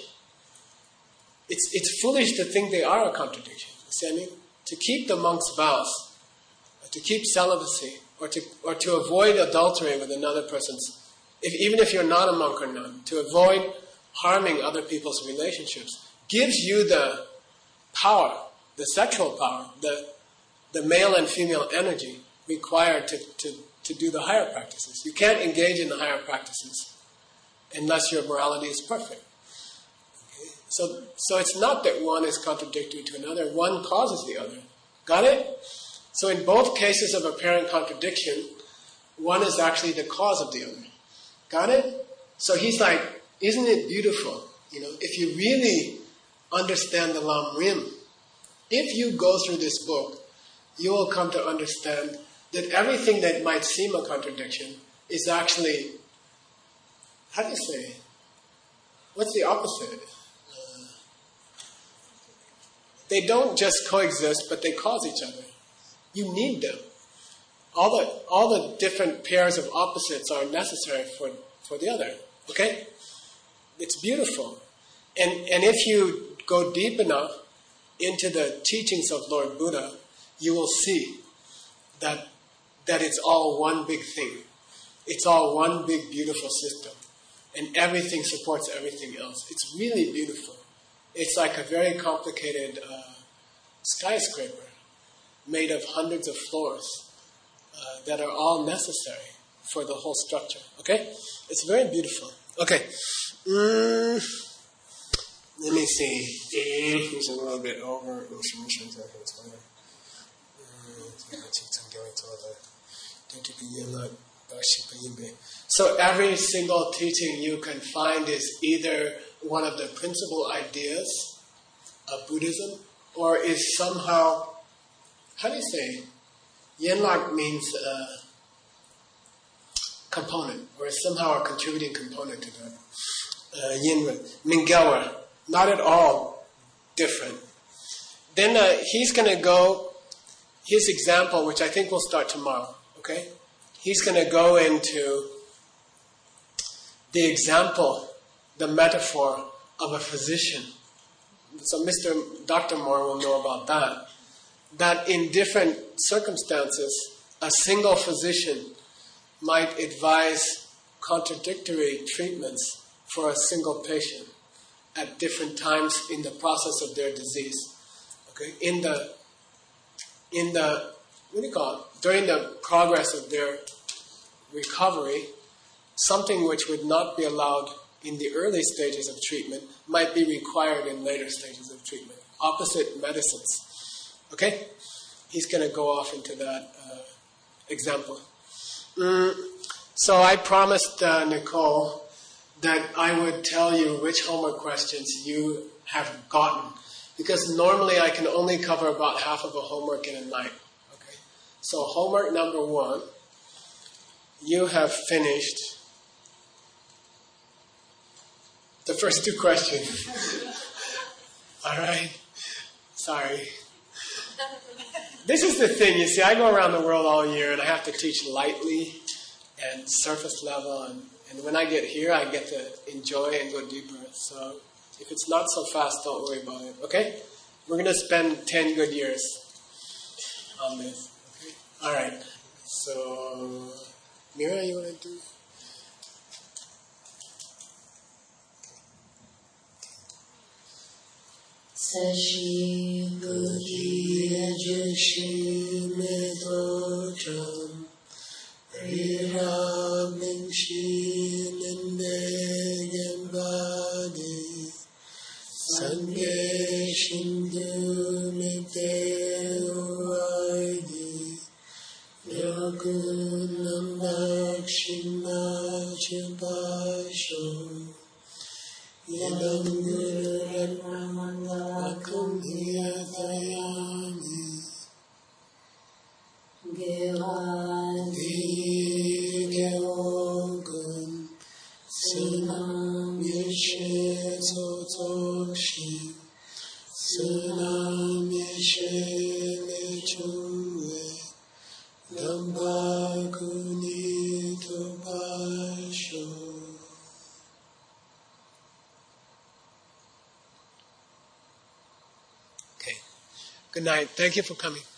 It's it's foolish to think they are a contradiction. See what I mean? To keep the monk's vows, to keep celibacy, or to or to avoid adultery with another person's, if, even if you're not a monk or nun, to avoid harming other people's relationships, gives you the power, the sexual power, the the male and female energy required to, to, to do the higher practices. You can't engage in the higher practices unless your morality is perfect. So, so it's not that one is contradictory to another. One causes the other. Got it? So in both cases of apparent contradiction, one is actually the cause of the other. Got it? So he's like, isn't it beautiful? You know, if you really understand the Lam Rim, if you go through this book, you will come to understand that everything that might seem a contradiction is actually, how do you say, what's the opposite? They don't just coexist, but they cause each other. You need them. All the all the different pairs of opposites are necessary for, for the other. Okay? It's beautiful. And and if you go deep enough into the teachings of Lord Buddha, you will see that that it's all one big thing. It's all one big beautiful system. And everything supports everything else. It's really beautiful. It's like a very complicated uh, skyscraper made of hundreds of floors uh, that are all necessary for the whole structure. Okay? It's very beautiful. Okay. Mm, let me see. Here's a little bit over. So every single teaching you can find is either one of the principal ideas of Buddhism, or is somehow, how do you say, Yenlak means uh, component, or is somehow a contributing component to that. Uh, Yinren, Mingelwa, not at all different. Then uh, he's going to go, his example, which I think will start tomorrow, okay? He's going to go into the example, the metaphor of a physician. So Mister Doctor Moore will know about that. That in different circumstances, a single physician might advise contradictory treatments for a single patient at different times in the process of their disease. Okay, in the in the what do you call it? During the progress of their recovery, something which would not be allowed in the early stages of treatment might be required in later stages of treatment. Opposite medicines. Okay? He's going to go off into that uh, example. Mm, so I promised uh, Nicole that I would tell you which homework questions you have gotten. Because normally I can only cover about half of a homework in a night. Okay? So homework number one, you have finished the first two questions. All right? Sorry. This is the thing, you see, I go around the world all year and I have to teach lightly and surface level, and, and when I get here I get to enjoy and go deeper. So if it's not so fast, don't worry about it, okay? We're going to spend ten good years on this, okay? All right, so Mira, you want to do? Sashi Buddhi Ajashi Medojam Rira Mingshi Ninde Gambadi Sangye Shindu Mite Uvaidi Yagunam Dakshina Chipasho Yadam Guru Akum Hiyatayami Gevadi Geogun Sunam Yeshe Sotokshi Sunam Yeshe Lechungwe Gamba Kuni Topasho. Good night. Thank you for coming.